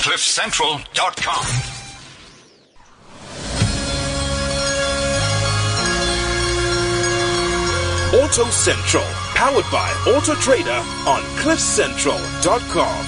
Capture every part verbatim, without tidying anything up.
cliff central dot com. Auto Central, powered by Auto Trader on cliff central dot com.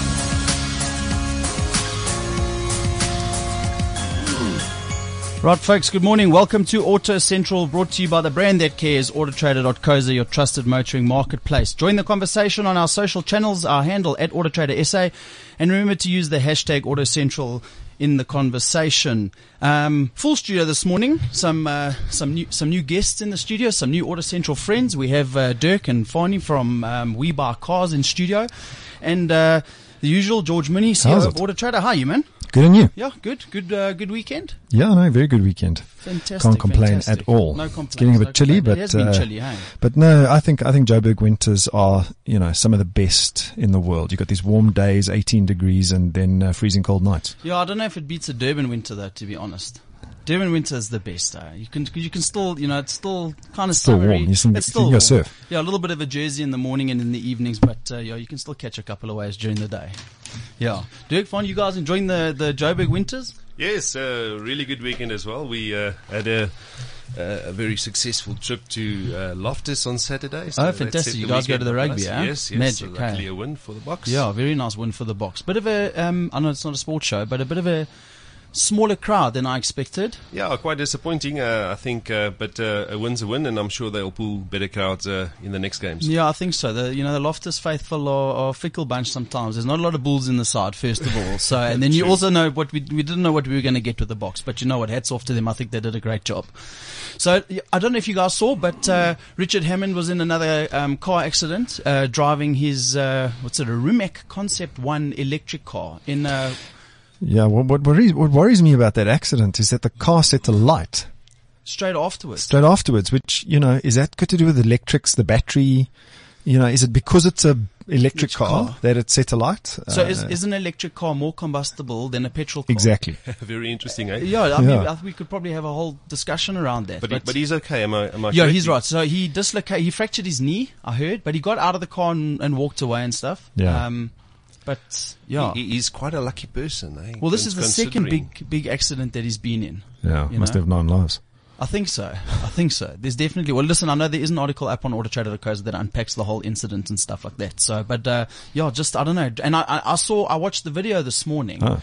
Right, folks, good morning. Welcome to Auto Central, brought to you by the brand that cares, auto trader dot co za, your trusted motoring marketplace. Join the conversation on our social channels, our handle at AutoTraderSA, and remember to use the hashtag AutoCentral in the conversation. Um, full studio this morning. Some uh, some new some new guests in the studio. Some new Auto Central friends. We have uh, Dirk and Fani from um, We Buy Cars in studio, and uh, the usual George Minnie, C E O of Auto Trader. Hi, you man. Good on you. Yeah, good, good, uh, good weekend. Yeah, no, very good weekend. Fantastic. Can't complain fantastic. at all. No complaints. It's getting a bit no chilly, complaint. but it has been uh, chilly, hey? But no, I think I think Joburg winters are, you know, some of the best in the world. You've got these warm days, eighteen degrees, and then uh, freezing cold nights. Yeah, I don't know if it beats a Durban winter though, to be honest. Durban winter is the best. Uh. You can you can still, you know, it's still kind of still summery. warm. You can, it's you still can go surf. Yeah, a little bit of a jersey in the morning and in the evenings, but uh, yeah, you can still catch a couple of waves during the day. Yeah, Dirk, fine. You guys enjoying the the Joburg winters? Yes, uh, really good weekend as well. We uh, had a, uh, a very successful trip to uh, Loftus on Saturday. So oh, fantastic! You guys go to the rugby, eh? Yes, yes. Magic, so luckily hey? a win for the Boks. Yeah, very nice win for the Boks. Bit of a, um, I know it's not a sports show, but a bit of a smaller crowd than I expected. Yeah, quite disappointing, uh, I think, uh, but uh, a win's a win, and I'm sure they'll pull better crowds uh, in the next games. Yeah, I think so. The, you know, the Loftus faithful are, are a fickle bunch sometimes. There's not a lot of bulls in the side, first of all. So, and then you also know what we we didn't know what we were going to get with the Boks, but you know what? Hats off to them. I think they did a great job. So, I don't know if you guys saw, but uh, Richard Hammond was in another um, car accident, uh, driving his uh, what's it, a Rimac Concept One electric car in. Uh, Yeah, what, what worries what worries me about that accident is that the car set alight straight afterwards. Straight afterwards, which, you know, is that got to do with the electrics, the battery? You know, is it because it's a electric car, car that it set alight? So uh, is, is an electric car more combustible than a petrol car? Exactly. Very interesting, eh? Yeah, I yeah. mean, I think we could probably have a whole discussion around that. But, but, he, but he's okay, am I? Am I yeah, correct? he's right. So he dislocated, he fractured his knee, I heard, but he got out of the car and, and walked away and stuff. Yeah. Um, But yeah, he, he's quite a lucky person. Eh? Well, this is the second big big accident that he's been in. Yeah, must know? have nine lives. I think so. I think so. There's definitely. Well, listen, I know there is an article up on Auto Trader dot co za that unpacks the whole incident and stuff like that. So, but uh, yeah, just I don't know. And I, I, I saw, I watched the video this morning. Oh.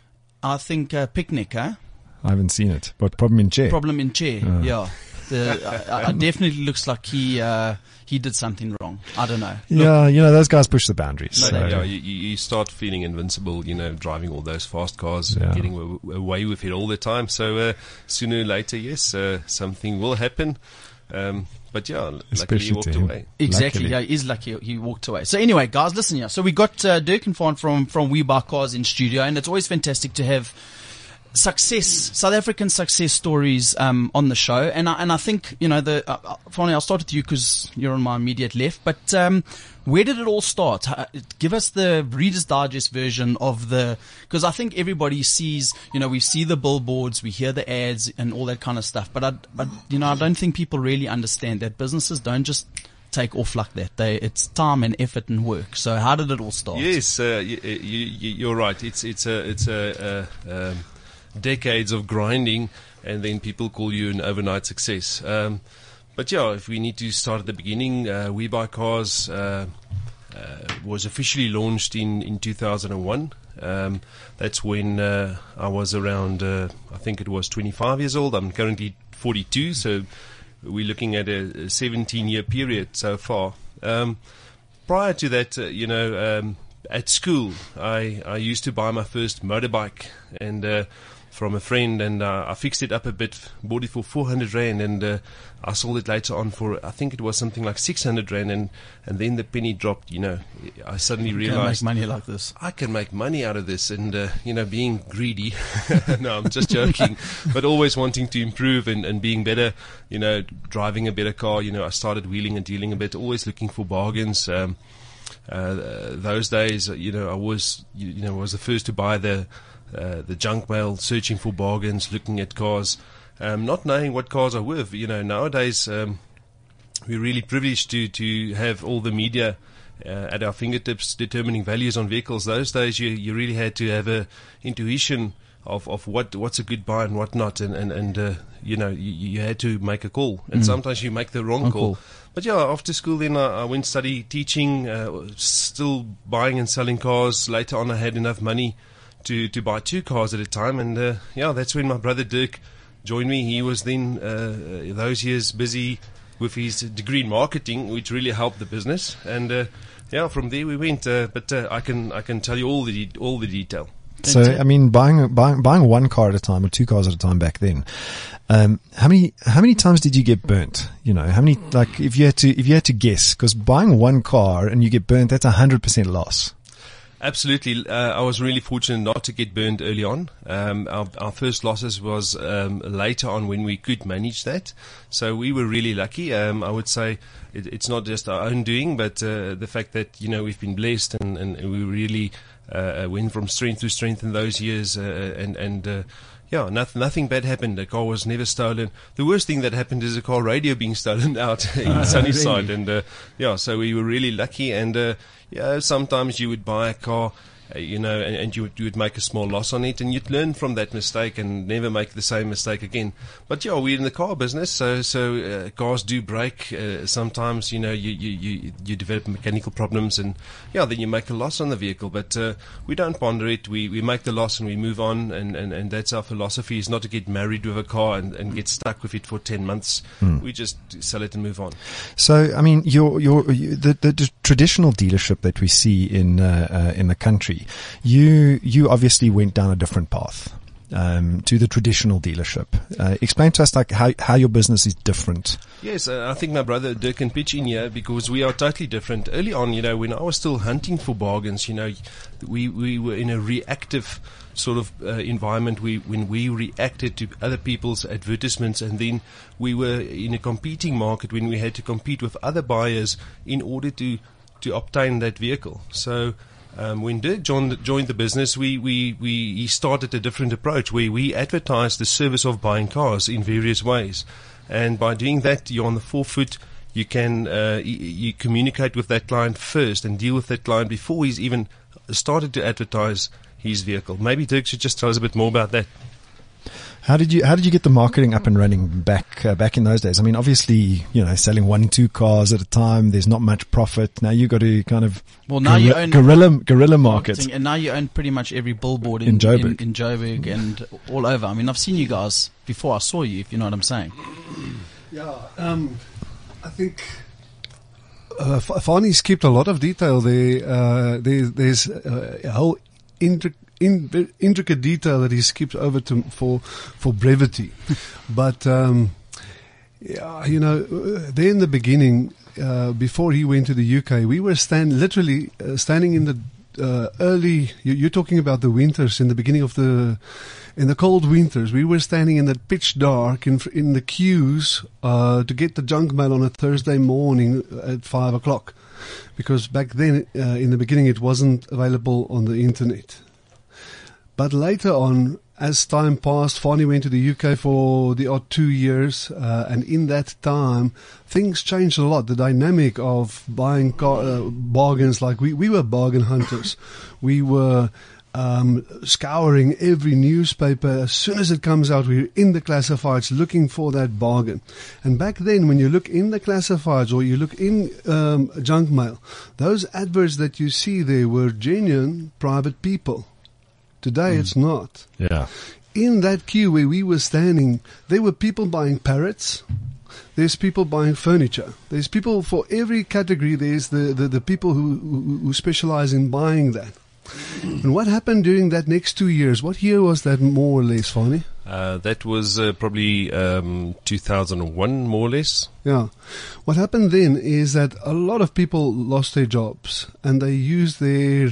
I think uh, picnic, huh? I haven't seen it. But problem in chair. Problem in chair. Oh. Yeah. The, uh, it definitely looks like he uh, he did something wrong. I don't know. Yeah, Look, you know, those guys push the boundaries. So, so. yeah, you, you start feeling invincible, you know, driving all those fast cars, yeah. getting w- away with it all the time. So uh, sooner or later, yes, uh, something will happen. Um, but yeah, luckily he walked away. Exactly, luckily. yeah, he is lucky he walked away. So anyway, guys, listen here. So we got uh, Dirk and Fawn from, from We Buy Cars in studio, and it's always fantastic to have success, South African success stories um, on the show, and I, and I think you know the. Uh, Fani, I'll start with you because you're on my immediate left. But um, where did it all start? Uh, give us the Reader's Digest version of the, because I think everybody sees, you know, we see the billboards, we hear the ads, and all that kind of stuff. But I, I you know, I don't think people really understand that businesses don't just take off like that. They, it's time and effort and work. So how did it all start? Yes, uh, you, you, you're right. It's it's a it's a. a um, decades of grinding, and then people call you an overnight success. Um, but yeah, if we need to start at the beginning, uh, We Buy Cars uh, uh, was officially launched in, in two thousand one. Um, that's when uh, I was around, uh, I think it was twenty-five years old. I'm currently forty-two, so we're looking at a seventeen-year period so far. Um, prior to that, uh, you know, um, at school, I, I used to buy my first motorbike, and uh, from a friend, and uh, I fixed it up a bit, bought it for four hundred rand, and uh, I sold it later on for, I think it was something like six hundred rand, and, and then the penny dropped. You know, I suddenly you realized can make money like this. I can make money out of this, and uh, you know, being greedy. No, I'm just joking, but always wanting to improve and, and being better. You know, driving a better car. You know, I started wheeling and dealing a bit, always looking for bargains. Um, uh, those days, you know, I was, you, you know, was the first to buy the. Uh, the junk mail, searching for bargains, looking at cars, um, not knowing what cars are worth. You know, nowadays um, we're really privileged to to have all the media uh, at our fingertips determining values on vehicles. Those days you, you really had to have a intuition of, of what, what's a good buy and what not, and, and, and uh, you know, you, you had to make a call, and mm. sometimes you make the wrong call. But yeah, after school then I, I went study teaching, uh, still buying and selling cars. Later on I had enough money to, to buy two cars at a time, and uh, yeah, that's when my brother Dirk joined me. He was then uh, those years busy with his degree in marketing, which really helped the business, and uh, yeah, from there we went. Uh, but uh, I can I can tell you all the de- all the detail. So, I mean, buying, buying, buying one car at a time or two cars at a time back then, um, how many, how many times did you get burnt? You know, how many, like, if you had to, if you had to guess, because buying one car and you get burnt, that's a hundred percent loss. Absolutely. Uh, I was really fortunate not to get burned early on. Um, our, our first losses was um, later on when we could manage that. So we were really lucky. Um, I would say it, it's not just our own doing, but uh, the fact that, you know, we've been blessed and, and we really uh, went from strength to strength in those years. Uh, and, and uh, yeah, nothing, nothing bad happened. The car was never stolen. The worst thing that happened is a car radio being stolen out in uh, Sunnyside. Really? And uh, yeah, so we were really lucky. And uh, yeah, sometimes you would buy a car, uh, you know, and, and you, would, you would make a small loss on it, and you'd learn from that mistake and never make the same mistake again. But yeah, we're in the car business, so so uh, cars do break. Uh, sometimes, you know, you, you, you, you develop mechanical problems, and yeah, then you make a loss on the vehicle. But uh, we don't ponder it. We we make the loss and we move on, and, and, and that's our philosophy, is not to get married with a car and, and get stuck with it for ten months. Mm. We just sell it and move on. So, I mean, your your the, the, the traditional dealership that we see in uh, uh, in the country, you you obviously went down a different path um, to the traditional dealership. Uh, explain to us like how how your business is different. Yes, uh, I think my brother Dirk can pitch in here because we are totally different. Early on, you know, when I was still hunting for bargains, you know, we we were in a reactive sort of uh, environment. We when we reacted to other people's advertisements, and then we were in a competing market when we had to compete with other buyers in order to to obtain that vehicle. So um, when Dirk joined, joined the business, we, we, we he started a different approach where we advertised the service of buying cars in various ways. And by doing that, you're on the forefoot. You can uh, you, you communicate with that client first and deal with that client before he's even started to advertise his vehicle. Maybe Dirk should just tell us a bit more about that. How did you how did you get the marketing up and running back uh, back in those days? I mean, obviously, you know, selling one two cars at a time, there's not much profit. Now you got to kind of well now guerri- you own guerrilla guerrilla market, and now you own pretty much every billboard in in Joburg, in, in Joburg and all over. I mean, I've seen you guys before I saw you, if you know what I'm saying. Yeah, um, I think uh, Fani's skipped a lot of detail there. Uh, there there's uh, a whole intricate. In, intricate detail that he skipped over to for for brevity, but um, yeah, you know, there in the beginning, uh, before he went to the U K, we were stand literally uh, standing in the uh, early. You, you're talking about the winters in the beginning of the in the cold winters. We were standing in that pitch dark in in the queues uh, to get the junk mail on a Thursday morning at five o'clock, because back then uh, in the beginning it wasn't available on the internet. But later on, as time passed, Fani went to the U K for the odd two years, uh, and in that time, things changed a lot. The dynamic of buying car, uh, bargains, like we, we were bargain hunters. We were um, scouring every newspaper. As soon as it comes out, we're in the classifieds looking for that bargain. And back then, when you look in the classifieds or you look in um, junk mail, those adverts that you see there were genuine private people. Today, mm. it's not. Yeah. In that queue where we were standing, there were people buying parrots. There's people buying furniture. There's people for every category. There's the, the, the people who, who, who specialize in buying that. And what happened during that next two years? What year was that, more or less, Fani? Uh, that was uh, probably um, two thousand one, more or less. Yeah. What happened then is that a lot of people lost their jobs, and they used their...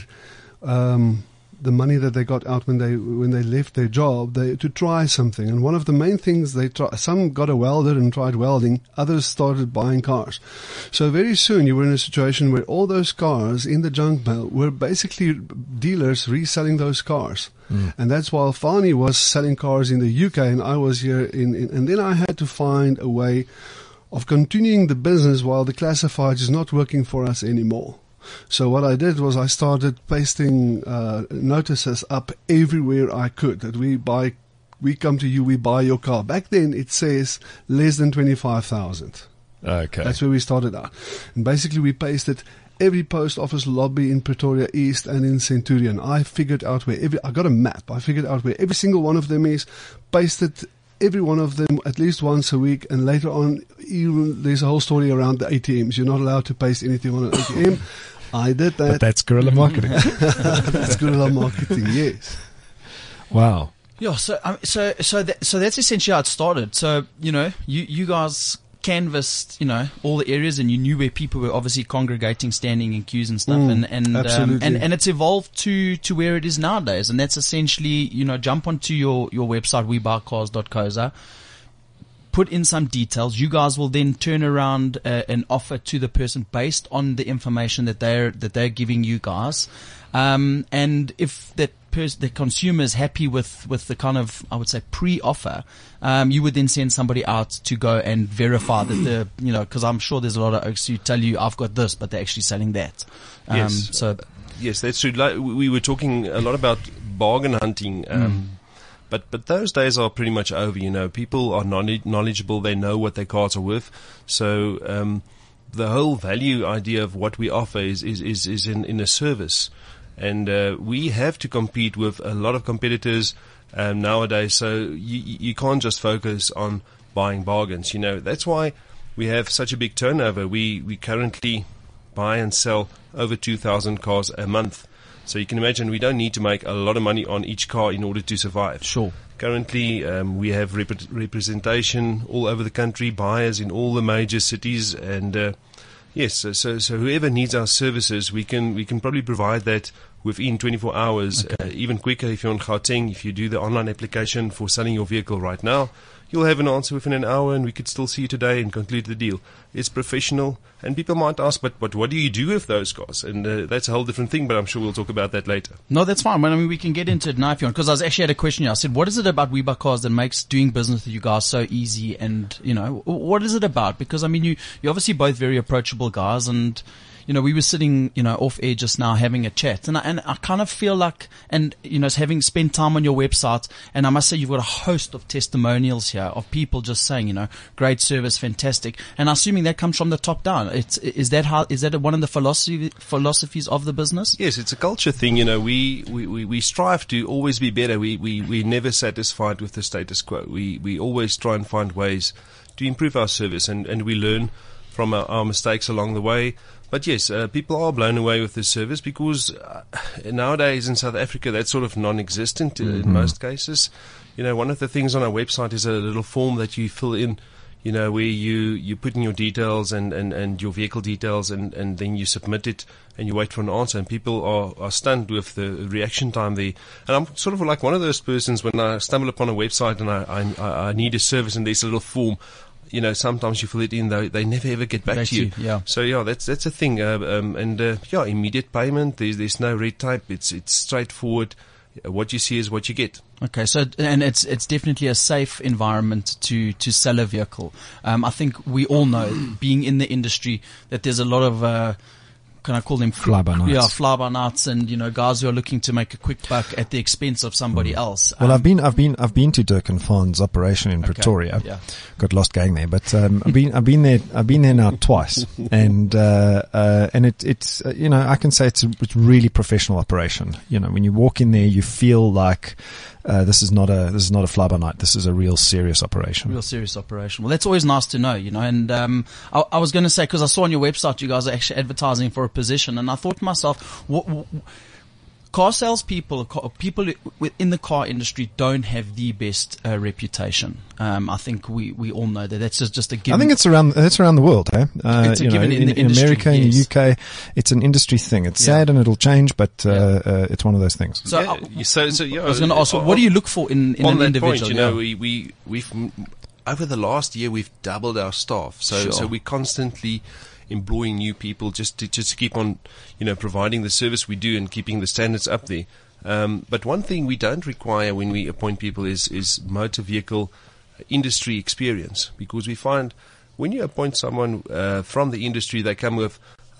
Um, the money that they got out when they when they left their job, they to try something. And one of the main things they try, some got a welder and tried welding, others started buying cars. So very soon you were in a situation where all those cars in the junk mail were basically dealers reselling those cars. Mm. And that's while Fani was selling cars in the U K and I was here in, in and then I had to find a way of continuing the business while the classifieds is not working for us anymore. So what I did was I started pasting uh, notices up everywhere I could that we buy, we come to you, we buy your car. Back then it says less than twenty-five thousand. Okay. That's where we started out. And basically we pasted every post office lobby in Pretoria East and in Centurion. I figured out where every, I got a map. I figured out where every single one of them is, pasted every one of them at least once a week, and later on, even there's a whole story around the A T Ms. You're not allowed to paste anything on an A T M. I did that. But that's guerrilla marketing. That's guerrilla marketing, yes. Wow. Yeah, so um, so so that, so that's essentially how it started. So you know, you you guys canvassed, you know, all the areas, and you knew where people were obviously congregating, standing in queues and stuff, Mm, and and, um, absolutely. and and it's evolved to to where it is nowadays, and that's essentially, you know, jump onto your your website we buy cars dot co za, put in some details. You guys will then turn around uh, an offer to the person based on the information that they're that they're giving you guys, um, and if that pers- the consumer is happy with with the kind of, I would say, pre-offer, um, you would then send somebody out to go and verify that the, you know, because I'm sure there's a lot of oaks who tell you I've got this, but they're actually selling that. Um, Yes. So Yes, that's true. Like, we were talking a lot about bargain hunting, um, but but those days are pretty much over. You know, people are knowledge- knowledgeable; they know what their cars are worth. So um, the whole value idea of what we offer is is is, is in, in a service, and uh, we have to compete with a lot of competitors um, nowadays. So you you can't just focus on buying bargains. You know, that's why we have such a big turnover. We we currently buy and sell over two thousand cars a month. So you can imagine we don't need to make a lot of money on each car in order to survive. sure. Currently, um, we have rep- representation all over the country, buyers in all the major cities, and uh, yes, so, so so whoever needs our services, we can we can probably provide that within twenty-four hours, uh, even quicker if you're on Gauteng. If you do the online application for selling your vehicle right now, you'll have an answer within an hour, and we could still see you today and conclude the deal. It's professional, and people might ask, but, but what do you do with those cars? And uh, that's a whole different thing, but I'm sure we'll talk about that later. No, that's fine. Well, I mean, we can get into it now if you want, because I was actually had a question here. I said, what is it about We Buy Cars that makes doing business with you guys so easy? And, you know, what is it about? Because, I mean, you, you're obviously both very approachable guys, and, you know, we were sitting, you know, off air just now having a chat, and I, and I kind of feel like, and, you know, having spent time on your website, and I must say you've got a host of testimonials here of people just saying, you know, great service, fantastic. And I'm assuming that comes from the top down. It's, is that how, is that one of the philosophy, philosophies of the business? Yes, it's a culture thing. You know, we, we, we, we strive to always be better. We, we, we're never satisfied with the status quo. We, we always try and find ways to improve our service, and, and we learn from our, our mistakes along the way. But yes, uh, people are blown away with this service because uh, nowadays in South Africa that's sort of non-existent uh, Mm-hmm. in most cases. You know, one of the things on our website is a little form that you fill in, you know, where you, you put in your details and, and, and your vehicle details, and, and then you submit it and you wait for an answer, and people are, are stunned with the reaction time there. And I'm sort of like one of those persons when I stumble upon a website and I, I, I need a service and there's a little form. You know, sometimes you fill it in, they they never ever get back Back to you. to you, yeah. So yeah, that's that's a thing. Uh, um, and uh, yeah, immediate payment. There's there's no red tape. It's it's straightforward. Uh, What you see is what you get. Okay, so and it's it's definitely a safe environment to to sell a vehicle. Um, I think we all know, being in the industry, that there's a lot of uh, can I call them Fly-by-nights. Yeah, fly-by-nights, and you know, guys who are looking to make a quick buck at the expense of somebody else. Well, Um, I've been, I've been, I've been to Dirk and Fahn's operation in Pretoria. yeah. Got lost going there, but um, I've been, I've been there, I've been there now twice, and uh, uh, and it, it's, uh, you know, I can say it's a it's really professional operation. You know, when you walk in there, you feel like uh, this is not a this is not a fly by night. This is a real serious operation. Real serious operation. Well, that's always nice to know, you know. And um, I, I was going to say, because I saw on your website you guys are actually advertising for a position, and I thought to myself, what, what, car salespeople, car- people in the car industry don't have the best uh, reputation. Um, I think we, we all know that. That's just, just a given. I think it's around that's around the world, eh? Uh, It's a you know, given in in, the in industry, America, in the yes. U K, it's an industry thing. It's Yeah. sad and it'll change, but uh, Yeah. uh, it's one of those things. So, yeah, I, you- so, so yeah, I was going to ask, on- what do you look for in, in on an that individual? point, you know, Yeah. we, we, we've, m- over the last year, we've doubled our staff. So, Sure. so we're constantly employing new people just to, just to keep on, you know, providing the service we do and keeping the standards up there. Um, but one thing we don't require when we appoint people is, is motor vehicle industry experience, because we find when you appoint someone uh, from the industry, they come with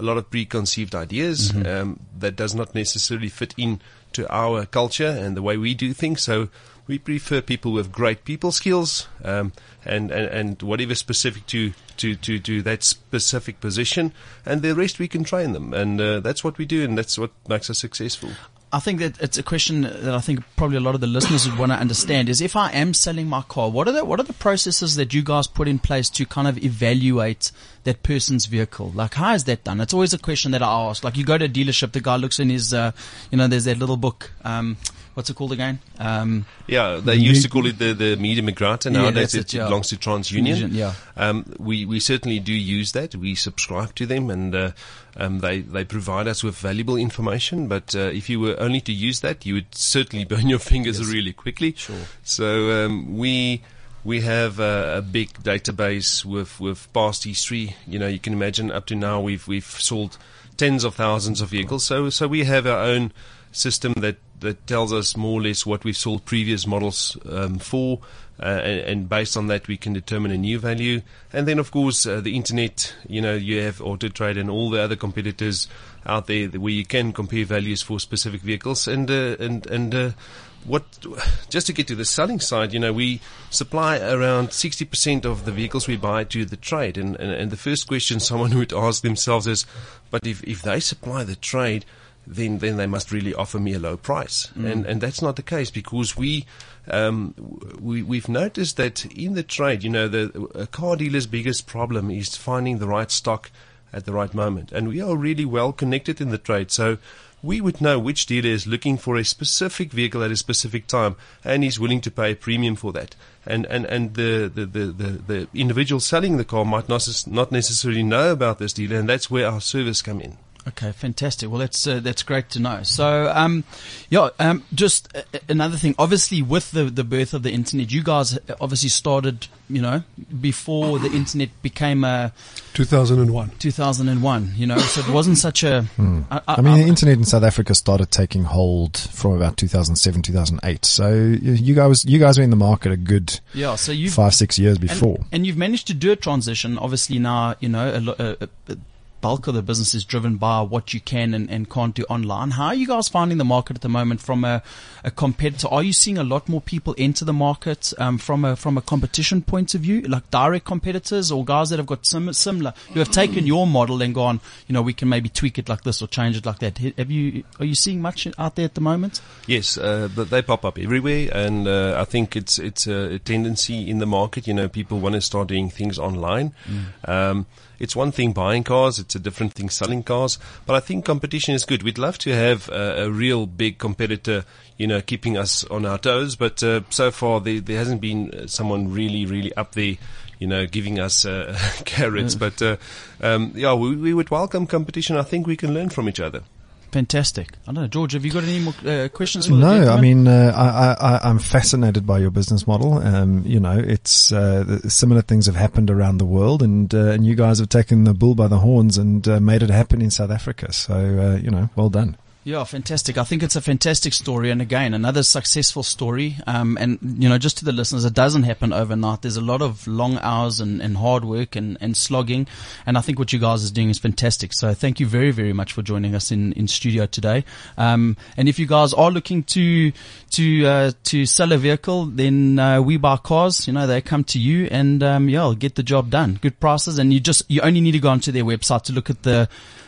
a lot of preconceived ideas Mm-hmm. um, that does not necessarily fit in to our culture and the way we do things. So we prefer people with great people skills um, and, and, and whatever specific to, to, to, to that specific position, and the rest we can train them. And uh, that's what we do, and that's what makes us successful. I think that it's a question that I think probably a lot of the listeners would want to understand is if I am selling my car, what are the, what are the processes that you guys put in place to kind of evaluate that person's vehicle? Like, how is that done? It's always a question that I ask. Like, you go to a dealership, the guy looks in his, uh, you know, there's that little book, um, what's it called again? Um, Yeah, they used to call it the, the Media Migrata. Yeah, Nowadays that's it it, yeah. belongs to TransUnion. TransUnion, yeah. Um, we, we certainly do use that. We subscribe to them, and uh, um, they, they provide us with valuable information. But uh, if you were only to use that, you would certainly burn your fingers Yes. really quickly. Sure. So um, we we have a, a big database with, with past history. You know, you can imagine up to now we've we've sold tens of thousands of vehicles. So so we have our own system that, that tells us more or less what we've sold previous models um, for, uh, and, and based on that we can determine a new value. And then of course uh, the internet, you know, you have AutoTrade and all the other competitors out there where you can compare values for specific vehicles. And uh, and and uh, what just to get to the selling side, you know, we supply around sixty percent of the vehicles we buy to the trade. And, and, and the first question someone would ask themselves is, but if, if they supply the trade, then then they must really offer me a low price. Mm. And and that's not the case, because we um we we've noticed that in the trade, you know, the a car dealer's biggest problem is finding the right stock at the right moment. And we are really well connected in the trade. So we would know which dealer is looking for a specific vehicle at a specific time and is willing to pay a premium for that. And and, and the, the, the, the, the individual selling the car might not, not necessarily know about this dealer, and that's where our service come in. Okay, fantastic. Well, that's uh, that's great to know. So, um, yeah, um, just uh, another thing. Obviously, with the the birth of the internet, you guys obviously started, you know, before the internet became a two thousand one. two thousand one. You know, so it wasn't such a. Hmm. I, I, I mean, I, the internet in South Africa started taking hold from about two thousand seven, two thousand eight. So you you guys, you guys were in the market a good yeah. So you five, six years before. and, and you've managed to do a transition. Obviously, now you know a, lo- a, a, a bulk of the business is driven by what you can and, and can't do online. How are you guys finding the market at the moment from a, a competitor? Are you seeing a lot more people enter the market um, from a from a competition point of view, like direct competitors or guys that have got sim- similar, who have taken your model and gone, you know, we can maybe tweak it like this or change it like that? Have you are you seeing much out there at the moment? Yes, uh, but they pop up everywhere, and uh, I think it's it's a tendency in the market. You know, people want to start doing things online. Mm. Um, It's one thing buying cars, it's a different thing selling cars, but I think competition is good. We'd love to have a, a real big competitor, you know, keeping us on our toes, but uh, so far there, there hasn't been someone really, really up there, you know, giving us uh, carrots. Yeah. But uh, um, yeah, we, we would welcome competition. I think we can learn from each other. Fantastic. I don't know, George, have you got any more uh, questions for the No, gentleman? I mean, uh, I, I, I'm fascinated by your business model. Um, you know, it's, uh, the, similar things have happened around the world, and, uh, and you guys have taken the bull by the horns and uh, made it happen in South Africa. So, uh, you know, well done. Yeah, fantastic. I think it's a fantastic story, and again, another successful story. Um, and you know, just to the listeners, it doesn't happen overnight. There's a lot of long hours and, and hard work and, and slogging, and I think what you guys are doing is fantastic. So thank you very, very much for joining us in, in studio today. Um, and if you guys are looking to to uh, to sell a vehicle, then uh, We Buy Cars, you know, they come to you, and um, yeah, get the job done. Good prices, and you just you only need to go onto their website to look at the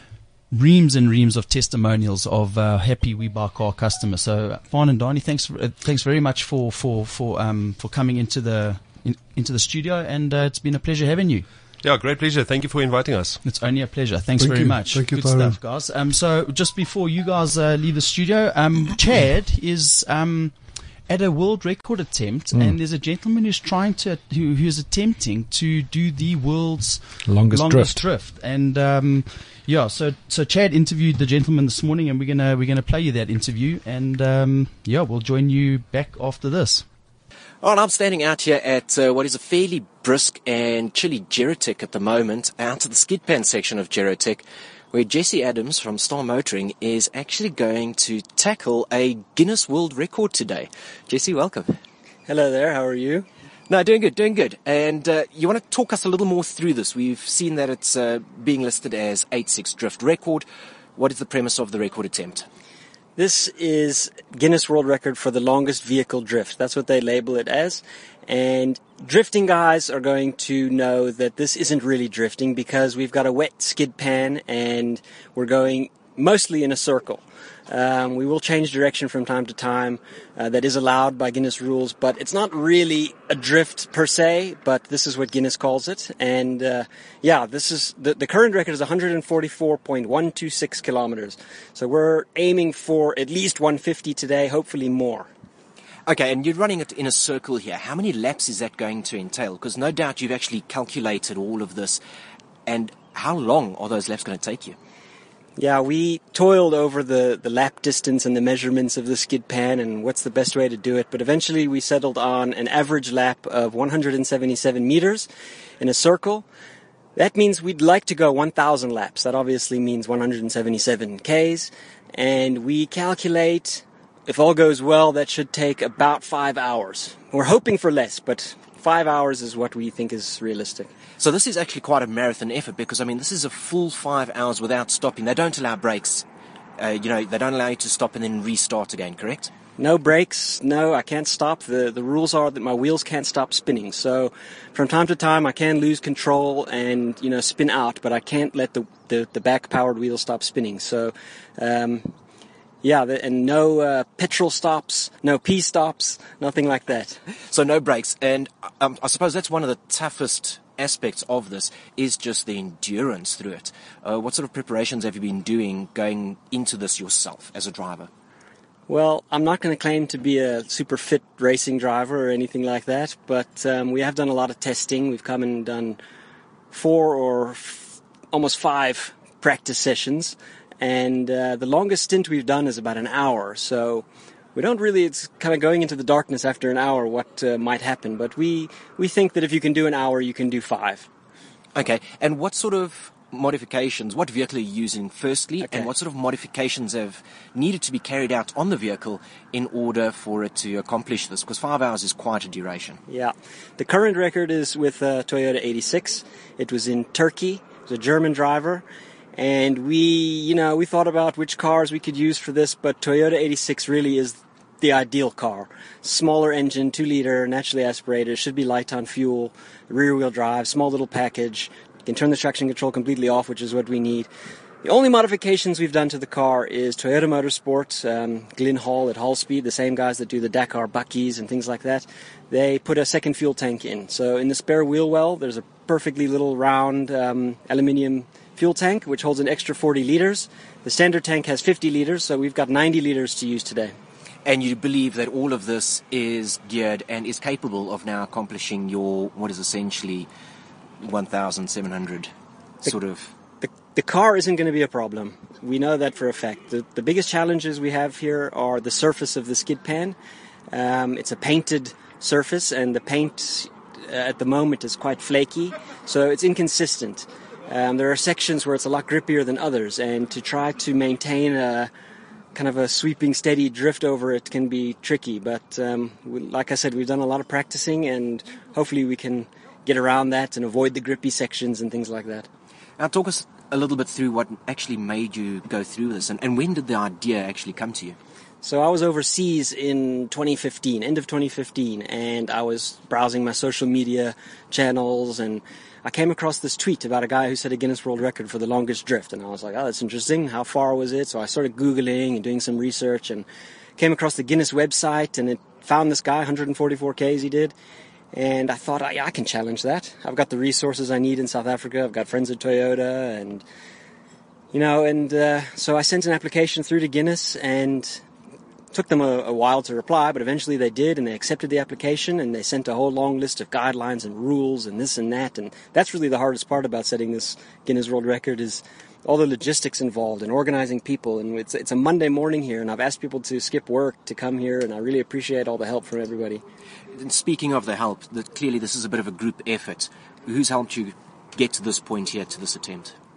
reams and reams of testimonials of uh, happy We Buy Car customers. So, Faan and Donnie, thanks, uh, thanks very much for for for um for coming into the in, into the studio, and uh, it's been a pleasure having you. Yeah, great pleasure. Thank you for inviting us. It's only a pleasure. Thanks Thank very you. much. Thank you, Good Tyrone. stuff, guys. Um, so just before you guys uh, leave the studio, um, Chad is um. at a world record attempt, Mm. and there's a gentleman who's trying to, who, who's attempting to do the world's Longest, longest drift. drift. And, um, yeah, so, so Chad interviewed the gentleman this morning, and we're gonna, we're gonna play you that interview, and, um, yeah, we'll join you back after this. All right, I'm standing out here at uh, what is a fairly brisk and chilly Gerotech at the moment, out to the skid pan section of Gerotech, where Jesse Adams from Star Motoring is actually going to tackle a Guinness World Record today. Jesse, welcome. Hello there, how are you? No, doing good, doing good. And uh, you want to talk us a little more through this? We've seen that it's uh, being listed as eight six drift record. What is the premise of the record attempt? This is Guinness World Record for the longest vehicle drift. That's what they label it as. And drifting guys are going to know that this isn't really drifting because we've got a wet skid pan and we're going mostly in a circle. Um, we will change direction from time to time. Uh, that is allowed by Guinness rules, but it's not really a drift per se, but this is what Guinness calls it. And uh, yeah, this is the, the current record is one hundred forty-four point one two six kilometers. So we're aiming for at least one hundred fifty today, hopefully more. Okay, and you're running it in a circle here. How many laps is that going to entail? Because no doubt you've actually calculated all of this. And how long are those laps going to take you? Yeah, we toiled over the, the lap distance and the measurements of the skid pan and what's the best way to do it. But eventually we settled on an average lap of one hundred seventy-seven meters in a circle. That means we'd like to go one thousand laps. That obviously means one hundred seventy-seven Ks. And we calculate, if all goes well, that should take about five hours. We're hoping for less, but five hours is what we think is realistic. So this is actually quite a marathon effort because, I mean, this is a full five hours without stopping. They don't allow breaks. Uh, you know, they don't allow you to stop and then restart again, correct? No breaks. No, I can't stop. The the rules are that my wheels can't stop spinning. So from time to time, I can lose control and, you know, spin out, but I can't let the, the, the back-powered wheel stop spinning. So, um, yeah, the, and no uh, petrol stops, no pee stops, nothing like that. So no breaks. And um, I suppose that's one of the toughest aspects of this is just the endurance through it. Uh, what sort of preparations have you been doing going into this yourself as a driver? Well, I'm not going to claim to be a super fit racing driver or anything like that, but um, we have done a lot of testing. We've come and done four or f- almost five practice sessions, and uh, the longest stint we've done is about an hour. So we don't really, it's kind of going into the darkness after an hour what uh, might happen, but we, we think that if you can do an hour, you can do five. Okay, and what sort of modifications, what vehicle are you using firstly, Okay. and what sort of modifications have needed to be carried out on the vehicle in order for it to accomplish this? Because five hours is quite a duration. Yeah. The current record is with uh, Toyota eighty-six. It was in Turkey. It was a German driver. And we, you know, we thought about which cars we could use for this, but Toyota eighty-six really is the ideal car. Smaller engine, two liter, naturally aspirated, should be light on fuel, rear wheel drive, small little package. You can turn the traction control completely off, which is what we need. The only modifications we've done to the car is Toyota Motorsport, um, Glyn Hall at Hall Speed, the same guys that do the Dakar Buckies and things like that. They put a second fuel tank in. So in the spare wheel well, there's a perfectly little round um, aluminium fuel tank, which holds an extra forty liters. The standard tank has fifty liters, so we've got ninety liters to use today. And you believe that all of this is geared and is capable of now accomplishing your, what is essentially one thousand seven hundred sort of... The, the car isn't going to be a problem. We know that for a fact. The, the biggest challenges we have here are the surface of the skid pan. Um, it's a painted surface, and the paint uh, at the moment is quite flaky, so it's inconsistent. Um, there are sections where it's a lot grippier than others, and to try to maintain a kind of a sweeping, steady drift over it can be tricky. But um, we, like I said, we've done a lot of practicing, and hopefully we can get around that and avoid the grippy sections and things like that. Now talk us a little bit through what actually made you go through this, and, and when did the idea actually come to you? So I was overseas in twenty fifteen, end of twenty fifteen, and I was browsing my social media channels, and I came across this tweet about a guy who set a Guinness World Record for the longest drift, and I was like, oh, that's interesting. How far was it? So I started Googling and doing some research, and came across the Guinness website, and it found this guy, one hundred forty-four Ks he did, and I thought, I, I can challenge that. I've got the resources I need in South Africa. I've got friends at Toyota, and, you know, and uh, so I sent an application through to Guinness, and took them a, a while to reply, but eventually they did, and they accepted the application, and they sent a whole long list of guidelines and rules and this and that, and that's really the hardest part about setting this Guinness World Record is all the logistics involved and organizing people. And it's, it's a Monday morning here, and I've asked people to skip work to come here, and I really appreciate all the help from everybody. And speaking of the help, that clearly this is a bit of a group effort. Who's helped you get to this point here, to this attempt?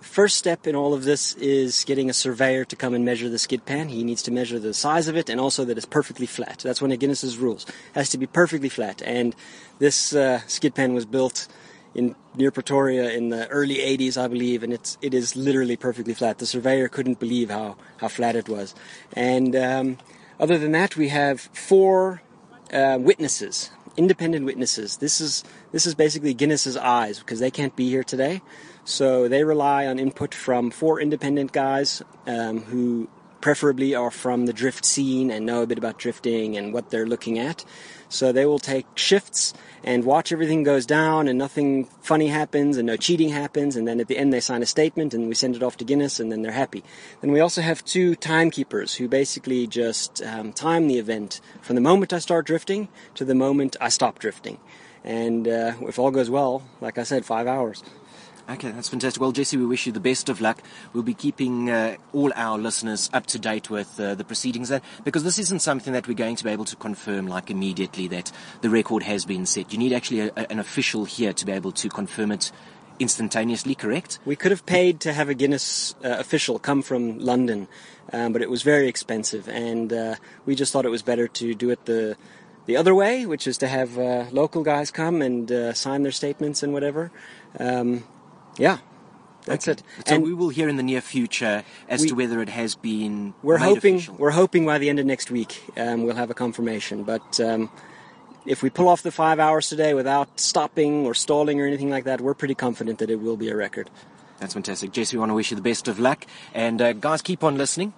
First step in all of this is getting a surveyor to come and measure the skid pan. He needs to measure the size of it and also that it's perfectly flat. That's one of Guinness's rules. It has to be perfectly flat. And this uh, skid pan was built in near Pretoria in the early eighties, I believe, and it's it is literally perfectly flat. The surveyor couldn't believe how, how flat it was. And um, other than that, we have four uh, witnesses, independent witnesses. This is this is basically Guinness's eyes because they can't be here today. So they rely on input from four independent guys um, who preferably are from the drift scene and know a bit about drifting and what they're looking at. So they will take shifts and watch everything goes down and nothing funny happens and no cheating happens, and then at the end they sign a statement and we send it off to Guinness and then they're happy. Then we also have two timekeepers who basically just um, time the event from the moment I start drifting to the moment I stop drifting. And uh, if all goes well, like I said, five hours. Okay, that's fantastic. Well, Jesse, we wish you the best of luck. We'll be keeping uh, all our listeners up to date with uh, the proceedings there, because this isn't something that we're going to be able to confirm like immediately that the record has been set. You need actually a, a, an official here to be able to confirm it instantaneously, correct? We could have paid to have a Guinness uh, official come from London, um, but it was very expensive, and uh, we just thought it was better to do it the the other way, which is to have uh, local guys come and uh, sign their statements and whatever. Um, Yeah, that's okay. it. So and we will hear in the near future as we, to whether it has been we're made hoping official. We're hoping by the end of next week um, we'll have a confirmation. But um, if we pull off the five hours today without stopping or stalling or anything like that, we're pretty confident that it will be a record. That's fantastic. Jesse, we want to wish you the best of luck. And uh, guys, keep on listening.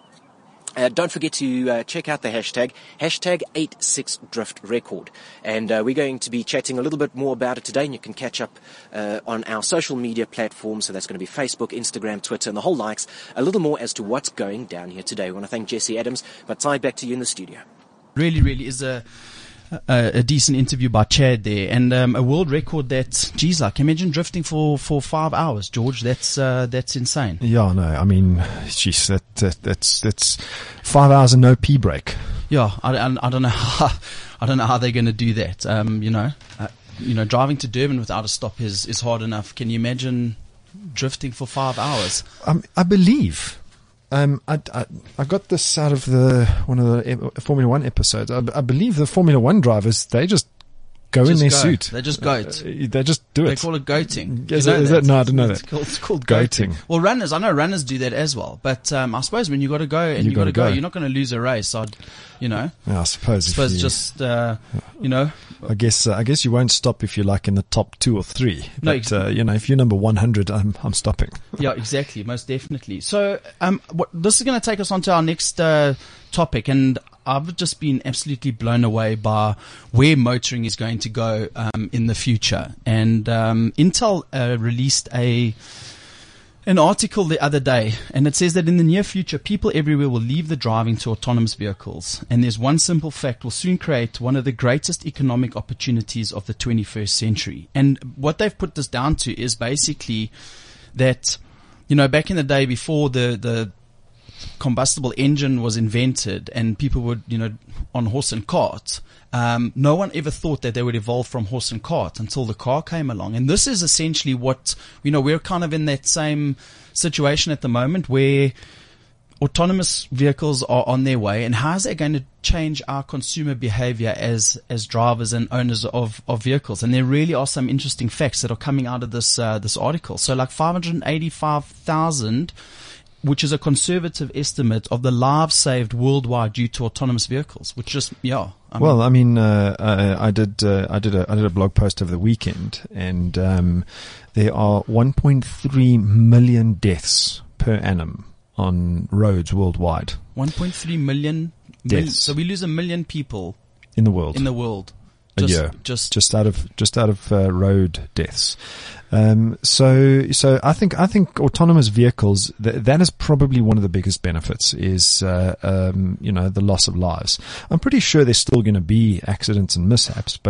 Uh, don't forget to uh, check out the hashtag, hashtag eight six drift record. And uh, we're going to be chatting a little bit more about it today, and you can catch up uh, on our social media platforms. So that's going to be Facebook, Instagram, Twitter, and the whole likes, a little more as to what's going down here today. We want to thank Jesse Adams, but Ty, back to you in the studio. Really, really is a a, a decent interview by Chad there, and um, a world record that, geez, like, imagine drifting for, for five hours, George. That's uh, that's insane. Yeah, no, I mean, geez, that, that that's that's five hours and no pee break. Yeah, I, I, I don't know how I don't know how they're going to do that. Um, you know, uh, you know, driving to Durban without a stop is is hard enough. Can you imagine drifting for five hours? Um, I believe. Um, I, I, I got this out of the one of the Formula One episodes. I, I believe the Formula One drivers, they just go just in their go. suit. They just goat. Uh, they just do they it. They call it goating. Is, you it, know is that? it? No, I didn't know it's that. Called, it's called goating. goating. Well, runners, I know runners do that as well. But um, I suppose when you got to go and you you got to go, go, you're not going to lose a race. I'd, you know. Yeah, I suppose. I suppose if you, just uh, you know. I guess uh, I guess you won't stop if you're like in the top two or three. No, but uh, you know, if you're number one hundred, I'm I'm stopping. Yeah, exactly, most definitely. So, um, what, this is going to take us on to our next uh, topic, and I've just been absolutely blown away by where motoring is going to go um, in the future. And um, Intel uh, released a an article the other day, and it says that in the near future, people everywhere will leave the driving to autonomous vehicles. And there's one simple fact will soon create one of the greatest economic opportunities of the twenty-first century. And what they've put this down to is basically that, you know, back in the day before the, the combustible engine was invented and people would, you know, on horse and cart, Um, no one ever thought that they would evolve from horse and cart until the car came along. And this is essentially what, you know, we're kind of in that same situation at the moment where autonomous vehicles are on their way. And how is that going to change our consumer behavior as, as drivers and owners of, of vehicles? And there really are some interesting facts that are coming out of this, uh, this article. So like five hundred eighty-five thousand, which is a conservative estimate of the lives saved worldwide due to autonomous vehicles, which just, yeah. I mean, well, I mean, uh, I, I did, uh, I did a, I did a blog post over the weekend, and, um, there are one point three million deaths per annum on roads worldwide. one point three million deaths. Mil, so we lose a million people in the world. In the world. A just, year. Just, just out of, just out of, uh, road deaths. Um, so, so I think, I think autonomous vehicles, th- that is probably one of the biggest benefits is, uh, um, you know, the loss of lives. I'm pretty sure there's still going to be accidents and mishaps, but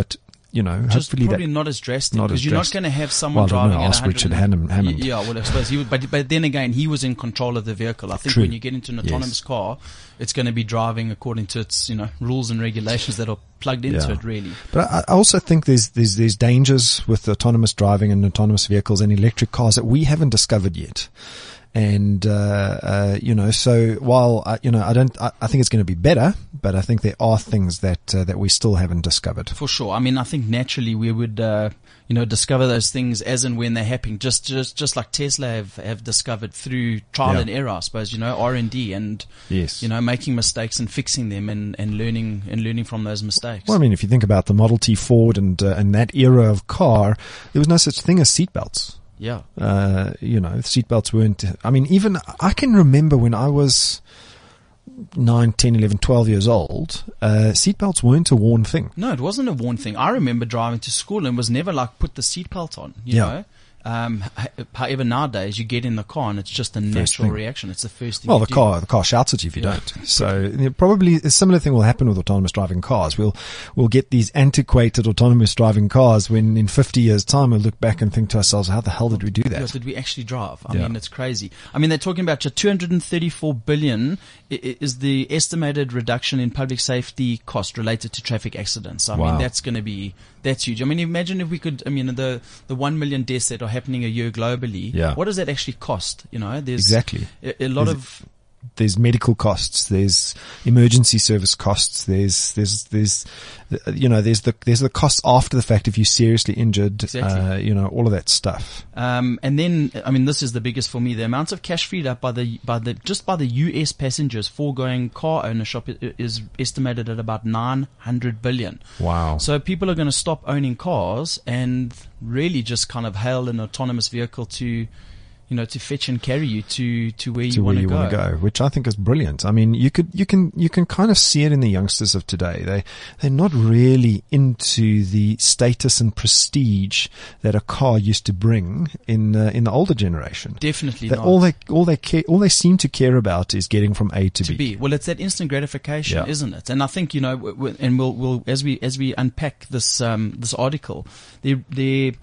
you know, Just hopefully probably that not as drastic, not because as you're not drastic. going to have someone Well, I don't driving know, at ask one hundred Richard and- Hammond- Hammond. Yeah, well, I suppose he would, but but then again, he was in control of the vehicle. I think True. when you get into an autonomous Yes. car, it's going to be driving according to its, you know, rules and regulations that are plugged into Yeah. it. Really, But I I also think there's there's there's dangers with autonomous driving and autonomous vehicles and electric cars that we haven't discovered yet. And, uh, uh, you know, so while, uh, you know, I don't, I, I think it's going to be better, but I think there are things that, uh, that we still haven't discovered. for sure. I mean, I think naturally we would, uh, you know, discover those things as and when they're happening. Just, just, just like Tesla have, have discovered through trial Yeah. and error, I suppose. You know, R and D and Yes. you know, making mistakes and fixing them and, and learning and learning from those mistakes. Well, I mean, if you think about the Model T Ford and, uh, and that era of car, there was no such thing as seatbelts. yeah. Uh, you know, seatbelts weren't, I mean, even I can remember when I was nine, ten, eleven, twelve years old, uh, seatbelts weren't a worn thing. No, it wasn't a worn thing. I remember driving to school and was never like put the seatbelt on, you Yeah. know. Um, h- however, nowadays you get in the car and it's just a natural thing. reaction. It's the first thing. Well, you the do. car, the car shouts at you if you Yeah. don't. So you know, probably a similar thing will happen with autonomous driving cars. We'll, we'll get these antiquated autonomous driving cars when in fifty years time we'll look back and think to ourselves, how the hell did we do Yeah, that? did we actually drive? I Yeah. mean, it's crazy. I mean, they're talking about two hundred thirty-four billion i- i- is the estimated reduction in public safety cost related to traffic accidents. I Wow. mean, that's going to be, that's huge. I mean, imagine if we could, I mean, the, the one million deaths that are happening a year globally. Yeah. What does that actually cost? You know, there's Exactly. a, a lot There's- of, There's medical costs, there's emergency service costs, there's, there's, there's, uh, you know, there's the, there's the costs after the fact if you're seriously injured, Exactly. uh, you know, all of that stuff. Um, and then, I mean, this is the biggest for me. The amount of cash freed up by the, by the, just by the U S passengers foregoing car ownership i- is estimated at about nine hundred billion. Wow. So people are going to stop owning cars and really just kind of hail an autonomous vehicle to, you know, to fetch and carry you to, to where to you where want to you go. want to go, which I think is brilliant. I mean, you could, you can, you can kind of see it in the youngsters of today. They, they're not really into the status and prestige that a car used to bring in, uh, in the older generation. Definitely That not. all they, all they care, all they seem to care about is getting from A to, to be. Well, it's that instant gratification, Yeah. isn't it? And I think, you know, w- w- and we'll, we'll, as we, as we unpack this, um, this article, there, there,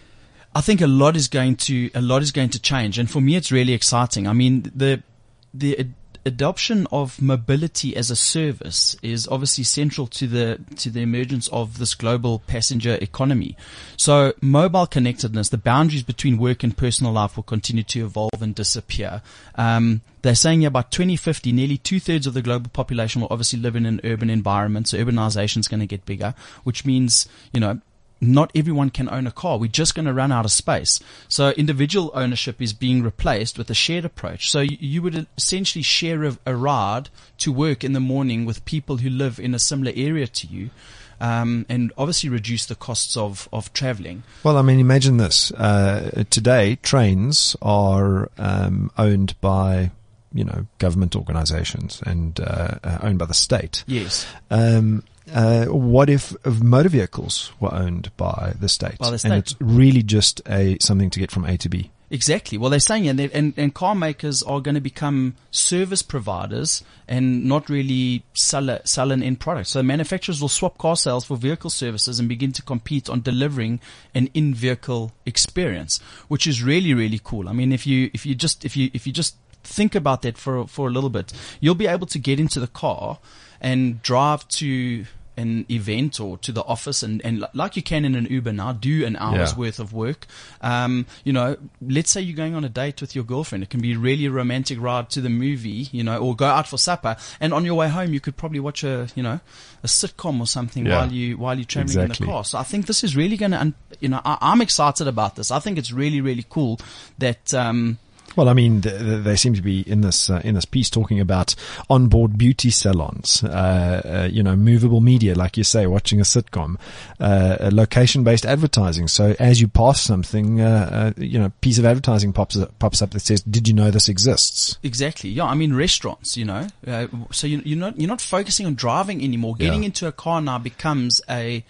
I think a lot is going to, a lot is going to change. And for me, it's really exciting. I mean, the, the ad- adoption of mobility as a service is obviously central to the, to the emergence of this global passenger economy. So mobile connectedness, the boundaries between work and personal life will continue to evolve and disappear. Um, they're saying here by twenty fifty, nearly two thirds of the global population will obviously live in an urban environment. So urbanization is going to get bigger, which means, you know, not everyone can own a car. We're just going to run out of space. So individual ownership is being replaced with a shared approach. So you, you would essentially share a, a ride to work in the morning with people who live in a similar area to you. Um, and obviously reduce the costs of, of traveling. Well, I mean, imagine this. Uh, today, trains are um, owned by, you know, government organizations and uh, uh, owned by the state. Yes. Um, uh, what if, if motor vehicles were owned by the state? By the And state. it's really just a something to get from A to B. Exactly. Well, they're saying, and, and, and car makers are going to become service providers and not really sell, a, sell an end product. So manufacturers will swap car sales for vehicle services and begin to compete on delivering an in-vehicle experience, which is really, really cool. I mean, if you, if you just, if you, if you just think about that for, for a little bit, you'll be able to get into the car and drive to an event or to the office and, and li- like you can in an Uber now, do an hour's Yeah. worth of work. Um, you know, let's say you're going on a date with your girlfriend. It can be really a romantic ride to the movie, you know, or go out for supper. And on your way home, you could probably watch a, you know, a sitcom or something Yeah. while you, while you're traveling Exactly. in the car. So I think this is really going to, un- you know, I, I'm excited about this. I think it's really, really cool that, um, Well, I mean, th- th- they seem to be in this uh, in this piece talking about onboard beauty salons, uh, uh, you know, movable media, like you say, watching a sitcom, uh, location-based advertising. So as you pass something, uh, uh, you know, piece of advertising pops up, pops up that says, "Did you know this exists?" Exactly. Yeah. I mean, restaurants, you know, uh, so you, you're not, you're not focusing on driving anymore. Getting Yeah. into a car now becomes a,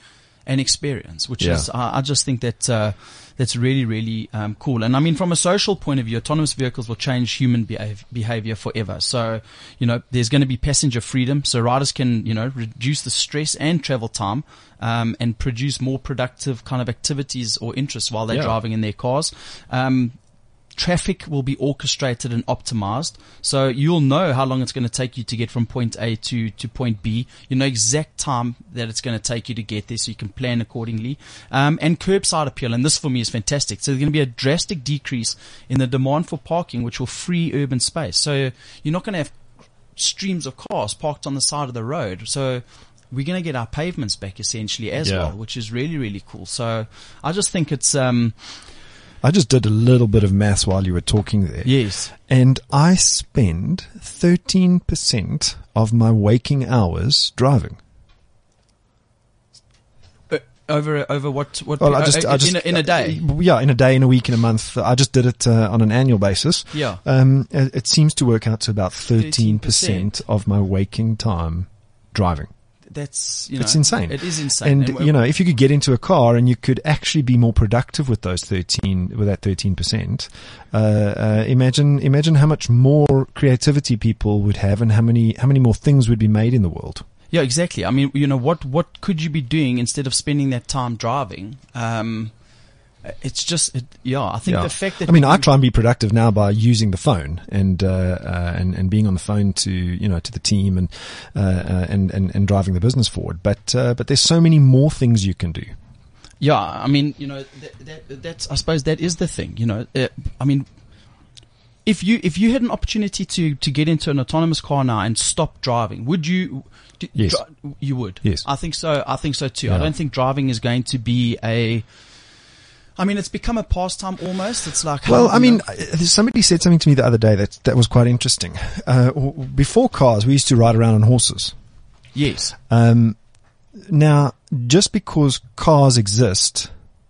and experience, which Yeah. is, I, I just think that, uh, that's really, really, um, cool. And I mean, from a social point of view, autonomous vehicles will change human behave, behavior forever. So, you know, there's going to be passenger freedom. So riders can, you know, reduce the stress and travel time, um, and produce more productive kind of activities or interests while they're Yeah. driving in their cars. Um, Traffic will be orchestrated and optimized. So you'll know how long it's going to take you to get from point A to, to point B. You know exact time that it's going to take you to get there, so you can plan accordingly. Um, and curbside appeal, and this for me is fantastic. So there's going to be a drastic decrease in the demand for parking, which will free urban space. So you're not going to have streams of cars parked on the side of the road. So we're going to get our pavements back essentially as Yeah. well, which is really, really cool. So I just think it's, um, I just did a little bit of maths while you were talking there. yes. And I spend thirteen percent of my waking hours driving. Uh, Over over what what Well, I uh, just, uh, I just, in, a, in a day. uh, yeah, in a day, in a week, in a month. I just did it uh, on an annual basis. Yeah. Um, it, it seems to work out to about thirteen percent thirteen percent of my waking time driving. That's, you know, It's insane. It is insane. And, you know, if you could get into a car and you could actually be more productive with those thirteen, with that thirteen percent, uh, uh, imagine, imagine how much more creativity people would have and how many, how many more things would be made in the world. yeah, exactly. I mean, you know, what what could you be doing instead of spending that time driving? Um, it's just, it, yeah. I think Yeah. the fact that I mean, we I can- try and be productive now by using the phone and uh, uh, and and being on the phone to you know to the team and uh, uh, and, and and driving the business forward. But uh, but there's so many more things you can do. Yeah, I mean, you know, that, that, that's, I suppose that is the thing, you know, uh, I mean, if you, if you had an opportunity to, to get into an autonomous car now and stop driving, would you, do, Yes. dri- you would. Yes. I think so. I think so too. Yeah. I don't think driving is going to be a, I mean, it's become a pastime almost. It's like, Well, you I mean, know, uh, somebody said something to me the other day that that was quite interesting. Uh, w- before cars, we used to ride around on horses. yes. Um, now, just because cars exist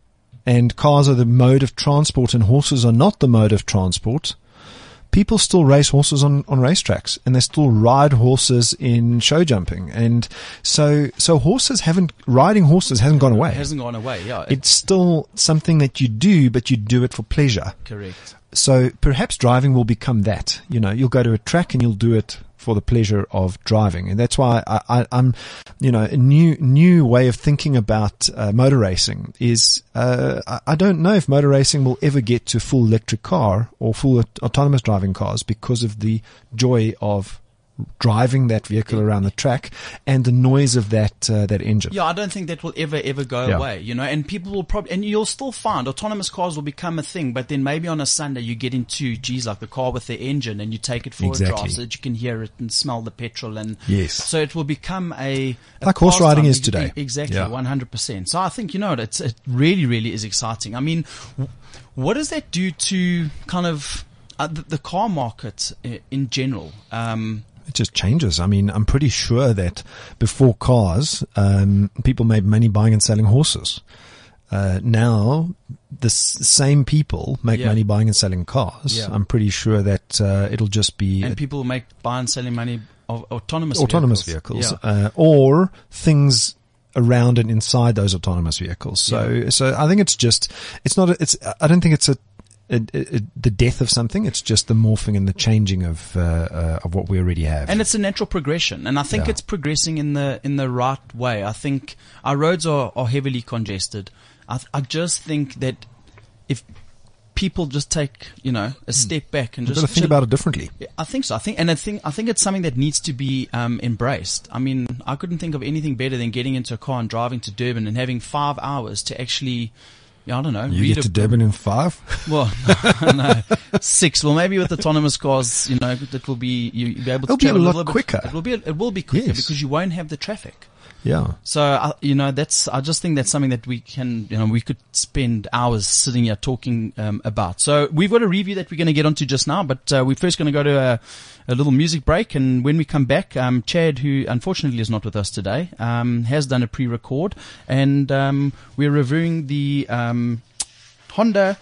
and cars are the mode of transport and horses are not the mode of transport, people still race horses on, on racetracks and they still ride horses in show jumping. And so, so horses haven't, riding horses hasn't gone away. It hasn't gone away. Yeah. It- It's still something that you do, but you do it for pleasure. correct. So perhaps driving will become that. You know, you'll go to a track and you'll do it for the pleasure of driving. And that's why I, I, I'm, you know, a new, new way of thinking about uh, motor racing is, uh, I, I don't know if motor racing will ever get to full electric car or full aut- autonomous driving cars because of the joy of driving that vehicle around the track and the noise of that, uh, that engine. Yeah, I don't think that will ever, ever go Yeah. away, you know, and people will probably, and you'll still find autonomous cars will become a thing, but then maybe on a Sunday you get into, geez, like the car with the engine and you take it for a Exactly. drive so that you can hear it and smell the petrol and Yes. so it will become a, a Like horse riding pastime. is today. E- Exactly, Yeah. one hundred percent. So I think, you know, it's, it really, really is exciting. I mean, w- what does that do to kind of uh, the, the car market i- in general? Um, It just changes. I mean, I'm pretty sure that before cars, um, people made money buying and selling horses. Uh, now, the s- same people make Yeah. money buying and selling cars. Yeah. I'm pretty sure that uh, it'll just be and people make buy and selling money of autonomous autonomous vehicles. vehicles, Yeah. uh, or things around and inside those autonomous vehicles. So, so I think it's just, it's not, a, it's, I don't think it's a, a, a, the death of something. It's just the morphing and the changing of, uh, uh, of what we already have. And it's a natural progression, and I think Yeah. it's progressing in the in the right way. I think our roads are, are heavily congested. I, th- I just think that if people just take, you know, a step back and We've just got to think chill- about it differently. I think so. I think, and I think, I think it's something that needs to be um, embraced. I mean, I couldn't think of anything better than getting into a car and driving to Durban and having five hours to actually, I don't know, You read get a to Durban in five? Well, no, six. Well, maybe with autonomous cars, you know, it will be you, you'll be able to It'll be a travel lot little bit- quicker. It will be. It will be quicker Yes. because you won't have the traffic. Yeah. So, uh, you know, that's, I just think that's something that we can, you know, we could spend hours sitting here talking um, about. So we've got a review that we're going to get onto just now, but uh, we're first going to go to a, a little music break. And when we come back, um, Chad, who unfortunately is not with us today, um, has done a pre-record, and um, we're reviewing the um, Honda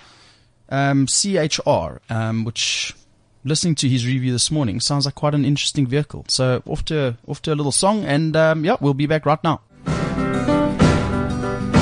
um, C H R, um, which... listening to his review this morning, sounds like quite an interesting vehicle. So off to off to a little song, and um, yeah, we'll be back right now.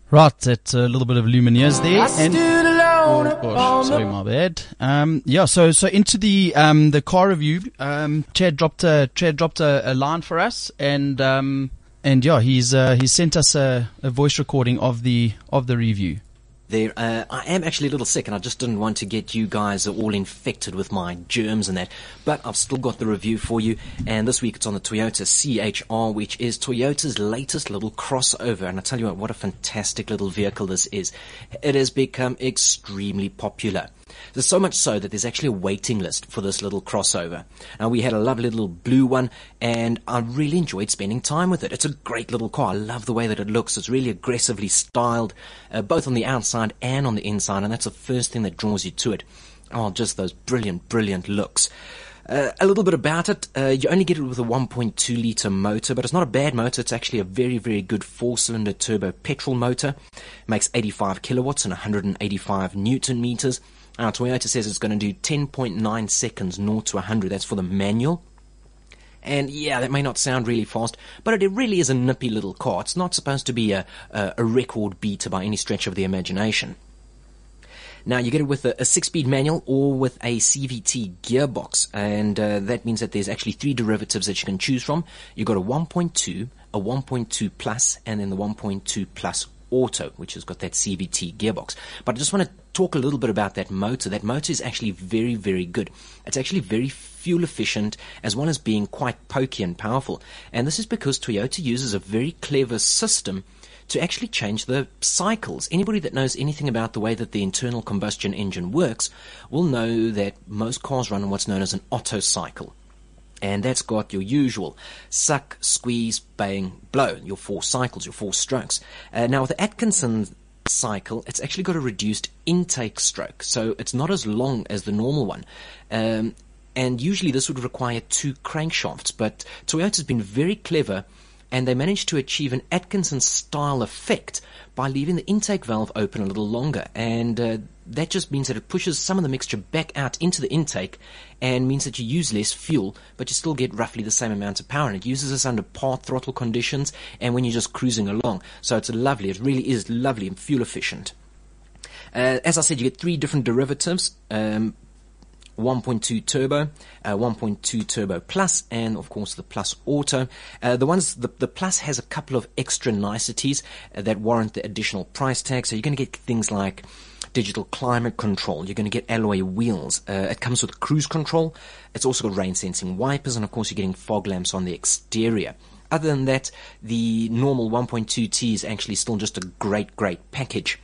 Right, that's a little bit of Lumineers there. And, oh gosh, sorry, my bad. Um, yeah, so, so into the, um, the car review, um, Chad dropped a, Chad dropped a, a line for us, and, um, and yeah, he's, uh, he sent us a, a voice recording of the, of the review. There, uh, I am actually a little sick, and I just didn't want to get you guys all infected with my germs and that. But I've still got the review for you, and this week it's on the Toyota C H R, which is Toyota's latest little crossover. And I tell you what, what a fantastic little vehicle this is. It has become extremely popular. There's so much so that there's actually a waiting list for this little crossover. Now, we had a lovely little blue one, and I really enjoyed spending time with it. It's a great little car. I love the way that it looks. It's really aggressively styled, uh, both on the outside and on the inside, and that's the first thing that draws you to it. Oh, just those brilliant, brilliant looks. Uh, a little bit about it, uh, you only get it with a one point two litre motor, but it's not a bad motor. It's actually a very, very good four-cylinder turbo petrol motor. It makes eighty-five kilowatts and one hundred eighty-five newton meters. Now, Toyota says it's going to do ten point nine seconds zero to one hundred. That's for the manual. And yeah, that may not sound really fast, but it really is a nippy little car. It's not supposed to be a, a, a record beater by any stretch of the imagination. Now, you get it with a, a six-speed manual or with a C V T gearbox, and uh, that means that there's actually three derivatives that you can choose from. You've got a one point two, a one point two Plus, and then the one point two Plus Auto, which has got that C V T gearbox. But I just want to talk a little bit about that motor. That motor is actually very, very good. It's actually very fuel efficient, as well as being quite pokey and powerful. And this is because Toyota uses a very clever system to actually change the cycles. Anybody that knows anything about the way that the internal combustion engine works will know that most cars run on what's known as an Otto cycle. And that's got your usual suck, squeeze, bang, blow, your four cycles, your four strokes. Uh, now, with the Atkinson cycle, it's actually got a reduced intake stroke, so it's not as long as the normal one. Um, and usually this would require two crankshafts, but Toyota's been very clever, and they managed to achieve an Atkinson-style effect by leaving the intake valve open a little longer. And uh, that just means that it pushes some of the mixture back out into the intake and means that you use less fuel, but you still get roughly the same amount of power. And it uses this under part throttle conditions and when you're just cruising along. So it's lovely. It really is lovely and fuel efficient. Uh, as I said, you get three different derivatives. Um, one point two turbo, uh, one point two turbo plus, and of course the plus auto. Uh, the ones, the, the plus has a couple of extra niceties uh, that warrant the additional price tag. So you're going to get things like digital climate control. You're going to get alloy wheels. Uh, it comes with cruise control. It's also got rain sensing wipers, and of course you're getting fog lamps on the exterior. Other than that, the normal one point two T is actually still just a great, great package.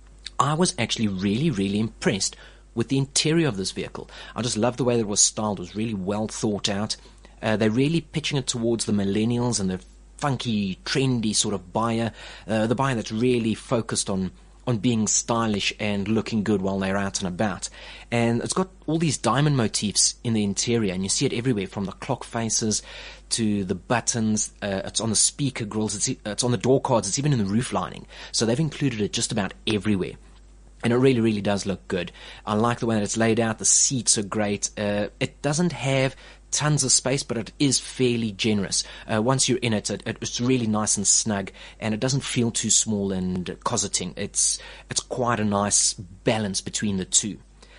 I was actually really, really impressed with the interior of this vehicle. I just love the way that it was styled. It was really well thought out. Uh, they're really pitching it towards the millennials and the funky, trendy sort of buyer, uh, the buyer that's really focused on on being stylish and looking good while they're out and about. And it's got all these diamond motifs in the interior, and you see it everywhere, from the clock faces to the buttons. Uh, it's on the speaker grills, it's, it's on the door cards, it's even in the roof lining. So they've included it just about everywhere. And it really, really does look good. I like the way that it's laid out. The seats are great. Uh, it doesn't have tons of space, but it is fairly generous. Uh, once you're in it, it, it's really nice and snug, and it doesn't feel too small and cosseting. It's it's quite a nice balance between the two.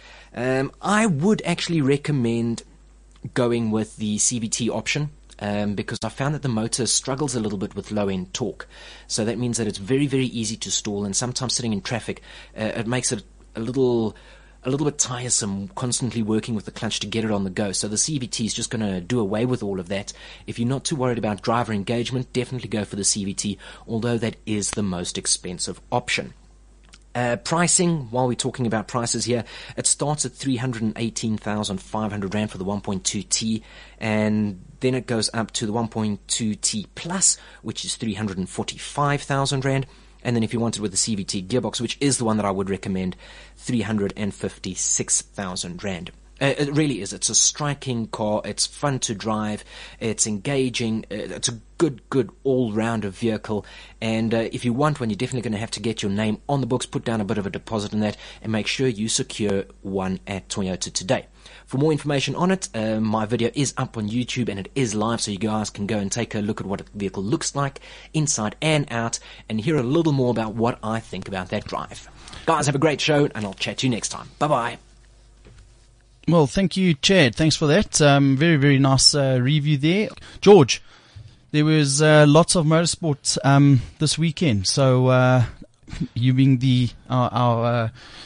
Um, I would actually recommend going with the C V T option. Um, because I found that the motor struggles a little bit with low-end torque. So that means that it's very, very easy to stall, and sometimes sitting in traffic, uh, it makes it a little a little bit tiresome, constantly working with the clutch to get it on the go. So the C V T is just going to do away with all of that. If you're not too worried about driver engagement, definitely go for the C V T, although that is the most expensive option. Uh, pricing, while we're talking about prices here, it starts at three hundred eighteen thousand five hundred rand for the one point two T, and then it goes up to the one point two T Plus, which is three hundred forty-five thousand rand, and then if you want it with the C V T gearbox, which is the one that I would recommend, three hundred fifty-six thousand rand. Uh, it really is. It's a striking car. It's fun to drive. It's engaging. Uh, it's a good, good all-rounder vehicle. And uh, if you want one, you're definitely going to have to get your name on the books, put down a bit of a deposit in that, and make sure you secure one at Toyota today. For more information on it, uh, my video is up on YouTube and it is live, so you guys can go and take a look at what the vehicle looks like inside and out and hear a little more about what I think about that drive. Guys, have a great show, and I'll chat to you next time. Bye-bye. Well, thank you, Chad. Thanks for that. Um, very, very nice uh, review there. George, there was uh, lots of motorsport um, this weekend. So uh, you being the our, our uh,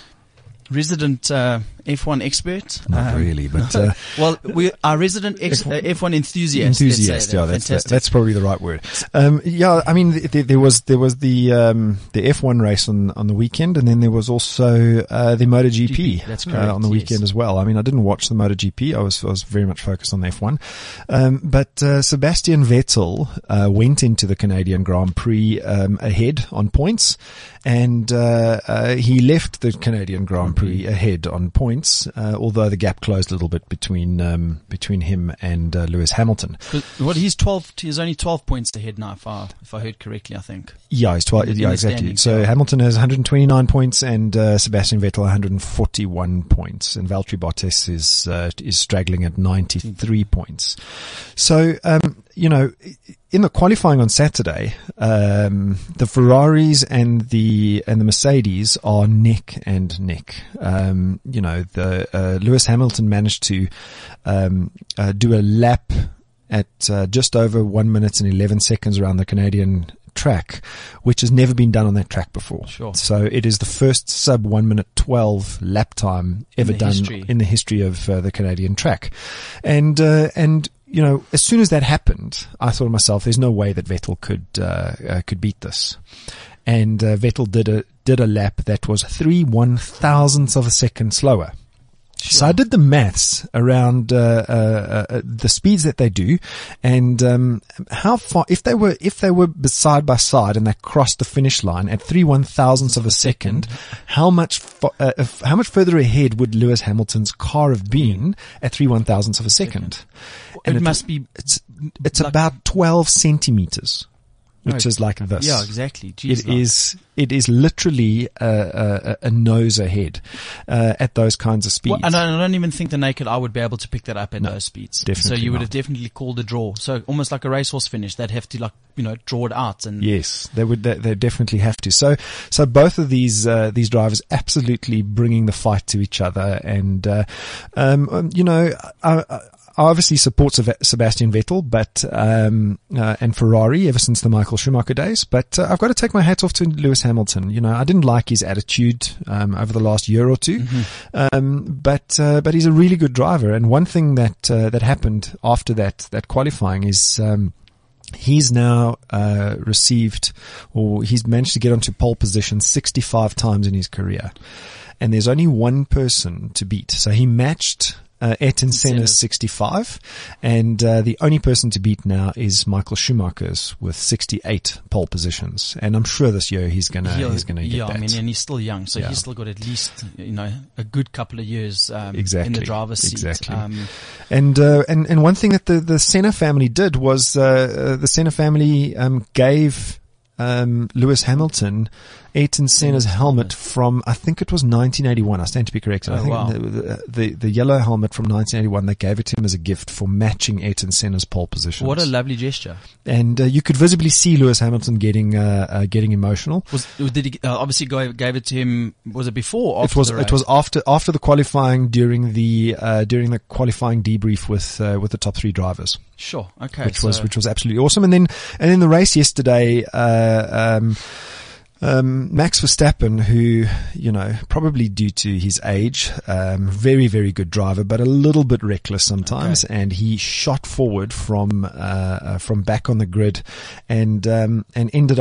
resident uh, F one expert. Not um, really, but uh, well, we our resident ex- uh, F one enthusiast. Enthusiast, that. yeah, that's Fantastic. that's probably the right word. Um, yeah, I mean, there, there was there was the um, the F one race on on the weekend, and then there was also uh, the MotoGP G P, that's correct, uh, on the yes. weekend as well. I mean, I didn't watch the MotoGP. I was I was very much focused on the F one, um, but uh, Sebastian Vettel uh, went into the Canadian Grand Prix um, ahead on points, and uh, uh, he left the Canadian Grand Prix ahead on points. Uh, although the gap closed a little bit between um, between him and uh, Lewis Hamilton. But what he's twelve. He's only twelve points ahead now, if I if I heard correctly. I think. Yeah, he's twelve. In the- Yeah, in the exactly. standings, So yeah. Hamilton has one hundred twenty-nine points, and uh, Sebastian Vettel one hundred forty-one points, and Valtteri Bottas is uh, is straggling at ninety-three points. So um, you know, in the qualifying on Saturday, um, the Ferraris and the and the Mercedes are neck and neck. Um, you know, the uh, Lewis Hamilton managed to um, uh, do a lap at uh, just over one minute and eleven seconds around the Canadian track, which has never been done on that track before. Sure. So it is the first sub one minute twelve lap time ever the done history. in the history of uh, the Canadian track. And, uh, and, you know, as soon as that happened, I thought to myself, there's no way that Vettel could, uh, uh could beat this. And, uh, Vettel did a, did a lap that was three one thousandths of a second slower. So I did the maths around uh, uh, uh, the speeds that they do, and um, how far if they were if they were side by side and they crossed the finish line at three one thousandths of a second, how much fo- uh, if, how much further ahead would Lewis Hamilton's car have been at three one thousandths of a second? It must be. It's it's like- about twelve centimeters, which No, is like this. Yeah, exactly. Jeez, It like- is it is literally a, a, a nose ahead uh, at those kinds of speeds. Well, and I don't even think the naked eye would be able to pick that up at No, those speeds. definitely So you would not. have definitely called a draw. So almost like a racehorse finish, they'd have to like you know draw it out and Yes, they would. They, they definitely have to. So, so both of these uh, these drivers absolutely bringing the fight to each other, and uh, um, um, you know, I, I I obviously support Seb- Sebastian Vettel, but um, uh, and Ferrari ever since the Michael Schumacher days. But uh, I've got to take my hat off to Lewis Hamilton. You know, I didn't like his attitude um, over the last year or two, Mm-hmm. um, but uh, but he's a really good driver. And one thing that uh, that happened after that that qualifying is. Um, He's now uh, received, or he's managed to get onto pole position sixty-five times in his career, and there's only one person to beat. So he matched uh, Ayrton Senna's sixty-five, and uh, the only person to beat now is Michael Schumacher's with sixty-eight pole positions. And I'm sure this year he's gonna He'll- he's gonna get yeah, that. I mean, and he's still young, so Yeah. he's still got at least you know a good couple of years um, Exactly. in the driver's seat. Exactly. Um, And, uh, and, and one thing that the, the Senna family did was, uh, uh the Senna family, um, gave, um, Lewis Hamilton Ayrton Senna's helmet from, I think it was nineteen eighty-one. I stand to be corrected. I Oh, think wow. the, the, the, the yellow helmet from nineteen eighty-one, they gave it to him as a gift for matching Ayrton Senna's pole positions. what a lovely gesture. And, uh, you could visibly see Lewis Hamilton getting, uh, uh getting emotional. Was did he uh, obviously go, gave it to him? Was it before? Or after It was the it race? was after after the qualifying during the uh, during the qualifying debrief with uh, with the top three drivers, Sure. Okay. which so, was which was absolutely awesome. And then and then the race yesterday, uh, um, um, Max Verstappen, who you know probably due to his age, um, very very good driver, but a little bit reckless sometimes, and he shot forward from uh, uh, from back on the grid, and um, and ended up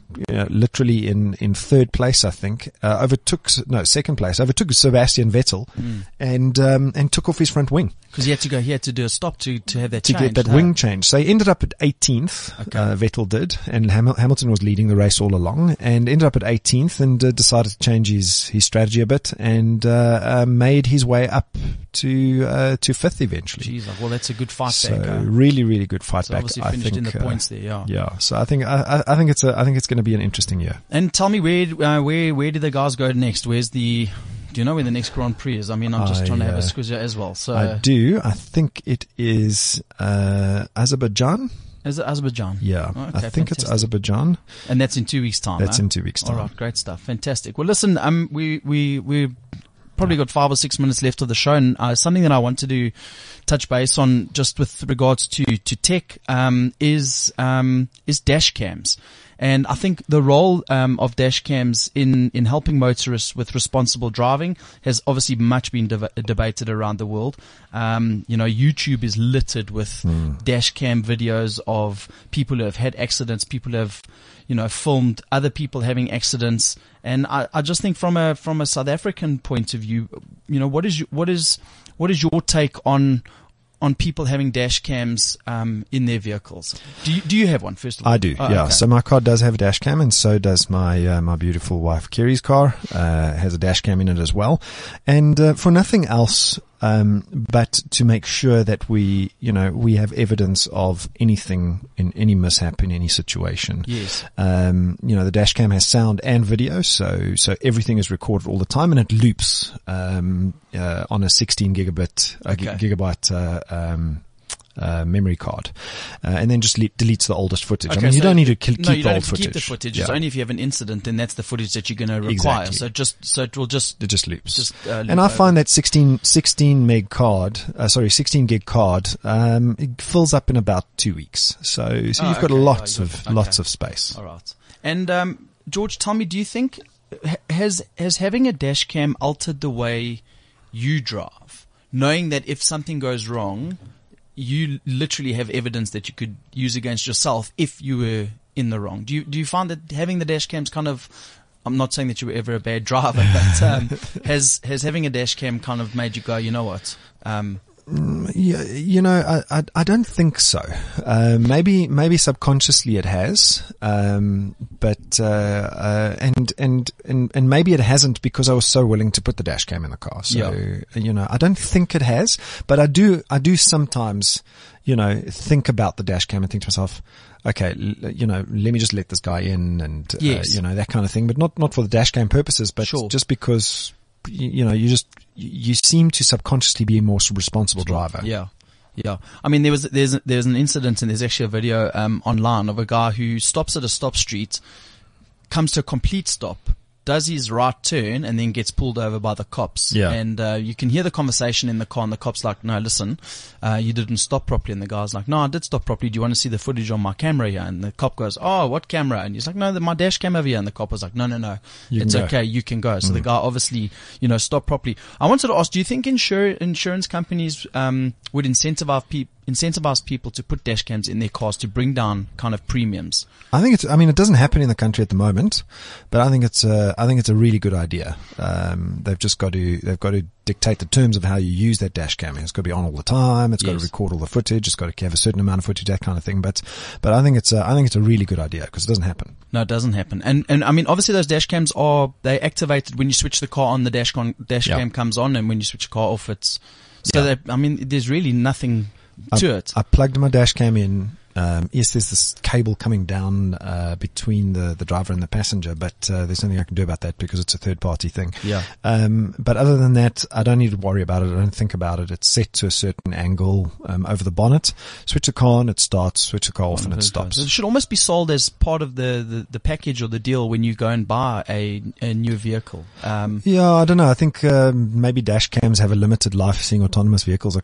you know, literally in, in third place, I think, uh, overtook, no, second place, overtook Sebastian Vettel Mm. and, um, and took off his front wing. Because he had to go, he had to do a stop to, to have that To change. get that huh? wing change. So he ended up at eighteenth, Okay. uh, Vettel did, and Ham- Hamilton was leading the race all along, and ended up at eighteenth and uh, decided to change his, his strategy a bit, and uh, uh, made his way up to uh, to fifth eventually. Jeez, well, that's a good fight So back. Huh? really, really good fight So back. obviously I finished think, in the uh, points there, yeah. Yeah, so I think I, I I think it's a I think it's going to be an interesting year. And tell me, where uh, where where do the guys go next? Where's the? Do you know where the next Grand Prix is? I mean, I'm just I, trying to have a uh, squeeze as well. So I do. I think it is uh, Azerbaijan. is it Azerbaijan? Yeah, Oh, I okay, think it's fantastic. Azerbaijan. And that's in two weeks' time. That's huh? in two weeks' time. All right, great stuff, fantastic. Well, listen, um, we we we probably got five or six minutes left of the show, and uh, something that I wanted to touch base on, just with regards to to tech, um, is um is dash cams. And I think the role um, of dash cams in, in helping motorists with responsible driving has obviously much been deba- debated around the world. Um, you know, YouTube is littered with dash cam videos of people who have had accidents, people who have, you know, filmed other people having accidents. And I, I just think from a from a South African point of view, you know, what is your, what is what is your take on on people having dash cams um, in their vehicles? Do you, do you have one, first of all? I do, Oh, yeah. okay. So my car does have a dash cam, and so does my uh, my beautiful wife Kerry's car. Uh, has a dash cam in it as well, and uh, for nothing else um, but to make sure that we, you know, we have evidence of anything in any mishap in any situation. Yes. Um, you know, the dash cam has sound and video, so so everything is recorded all the time, and it loops um, uh, on a sixteen gigabit uh, Okay. gi- gigabyte uh, um, uh, memory card, uh, and then just le- deletes the oldest footage. I Okay, mean, you so don't need to keep, no, you keep the don't old have to footage. keep the footage. It's Yeah. only if you have an incident, then that's the footage that you're going to require. Exactly. So just so it will just It just loops. just uh, loop and I over. find that sixteen, sixteen meg card, uh, sorry, sixteen gig card, um, it fills up in about two weeks. So, so Oh, you've got okay, lots yeah, of, you've got- lots okay. of space. All right. And um, George, tell me, do you think ha- has has having a dash cam altered the way you drive, knowing that if something goes wrong, you literally have evidence that you could use against yourself if you were in the wrong? Do you do you find that having the dash cams kind of, I'm not saying that you were ever a bad driver, but um, has has having a dash cam kind of made you go, you know what? Um, Yeah, you know, I, I, I don't think so. Uh, maybe, maybe subconsciously it has. Um, but, uh, uh, and, and, and, and maybe it hasn't because I was so willing to put the dash cam in the car. So, Yeah. you know, I don't think it has, but I do, I do sometimes, you know, think about the dash cam and think to myself, okay, l- you know, let me just let this guy in and, uh, Yes. you know, that kind of thing, but not, not for the dash cam purposes, but Sure. just because, you, you know, you just, you seem to subconsciously be a more responsible driver. Yeah. Yeah. I mean, there was, there's, there's an incident and there's actually a video, um, online of a guy who stops at a stop street, comes to a complete stop, does his right turn and then gets pulled over by the cops. Yeah. And, uh, you can hear the conversation in the car and the cop's like, no, listen, uh, you didn't stop properly. And the guy's like, no, I did stop properly. Do you want to see the footage on my camera here? And the cop goes, oh, what camera? And he's like, no, the, my dash cam over here. And the cop was like, no, no, no, You it's can go. okay. You can go. So the guy obviously, you know, stopped properly. I wanted to ask, do you think insur- insurance companies, um, would incentivize people, incentivize people to put dash cams in their cars to bring down kind of premiums? I think it's, I mean, it doesn't happen in the country at the moment, but I think it's a, I think it's a really good idea. Um, they've just got to, they've got to dictate the terms of how you use that dash cam. It's got to be on all the time. It's got Yes. to record all the footage. It's got to have a certain amount of footage, that kind of thing. But, but I think it's a, I think it's a really good idea because it doesn't happen. No, it doesn't happen. And, and I mean, obviously those dash cams are, they activated when you switch the car on, the dash con, dash Yeah. cam comes on, and when you switch the car off, it's, so Yeah. that, I mean, there's really nothing to it. I plugged my dash cam in. Um, yes, there's this cable coming down uh, between the, the driver and the passenger, but uh, there's nothing I can do about that because it's a third party thing. Yeah. Um, but other than that, I don't need to worry about it. I don't think about it. It's set to a certain angle um, over the bonnet. Switch the car on, it starts. Switch the car off, and it stops. It should almost be sold as part of the, the, the package or the deal when you go and buy a, a new vehicle. Um, Yeah, I don't know. I think um, maybe dash cams have a limited life, seeing autonomous vehicles are coming.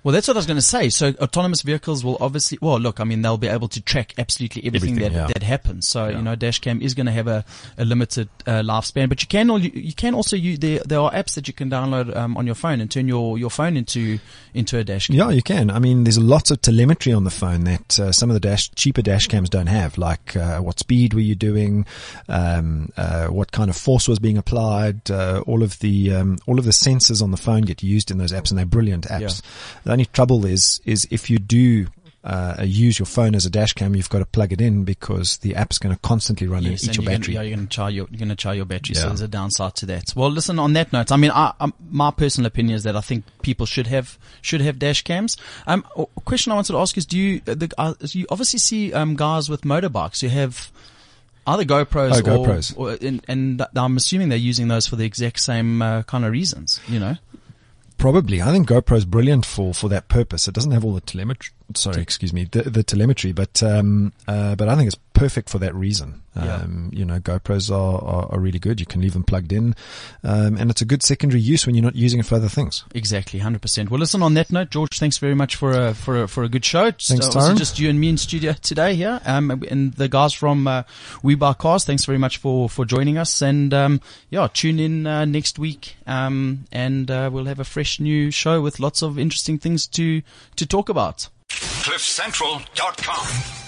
Well, that's what I was going to say. So autonomous vehicles will obviously, well, look, I mean, they'll be able to track absolutely everything, Everything, that, yeah. that happens. So, Yeah. you know, dashcam is going to have a, a limited uh, lifespan, but you can all, you, you can also use, there, there are apps that you can download um, on your phone and turn your, your phone into, into a dashcam. Yeah, you can. I mean, there's lots of telemetry on the phone that uh, some of the dash, cheaper dash cams don't have, like uh, what speed were you doing, um, uh, what kind of force was being applied. Uh, all of the um, all of the sensors on the phone get used in those apps, and they're brilliant apps. Yeah. The only trouble is is if you do uh, use your phone as a dash cam, you've got to plug it in because the app's going to constantly run Yes, and eat and your you're battery. Gonna, yeah, you're going to charge your, you're going to charge your battery. So Yeah. there's a downside to that. Well, listen, on that note, I mean, I, I, my personal opinion is that I think people should have, should have dash cams. Um, a question I wanted to ask is, do you, the, uh, you obviously see, um, guys with motorbikes who have either GoPros, Oh, or, GoPros. or and, and I'm assuming they're using those for the exact same uh, kind of reasons, you know? Probably. I think GoPro is brilliant for, for that purpose. It doesn't have all the telemetry. Sorry, excuse me, the, the telemetry, but um, uh, but I think it's perfect for that reason. Yeah. Um, you know, GoPros are, are, are really good. You can leave them plugged in, um, and it's a good secondary use when you're not using it for other things. Exactly, one hundred percent. Well, listen, on that note, George, thanks very much for a, for a, for a good show. Just, Thanks, uh, also Tyrone. just you and me in studio today here. Um, and the guys from, uh, We Buy Cars, thanks very much for, for joining us. And, um, yeah, tune in, uh, next week. Um, and, uh, we'll have a fresh new show with lots of interesting things to, to talk about. cliff central dot com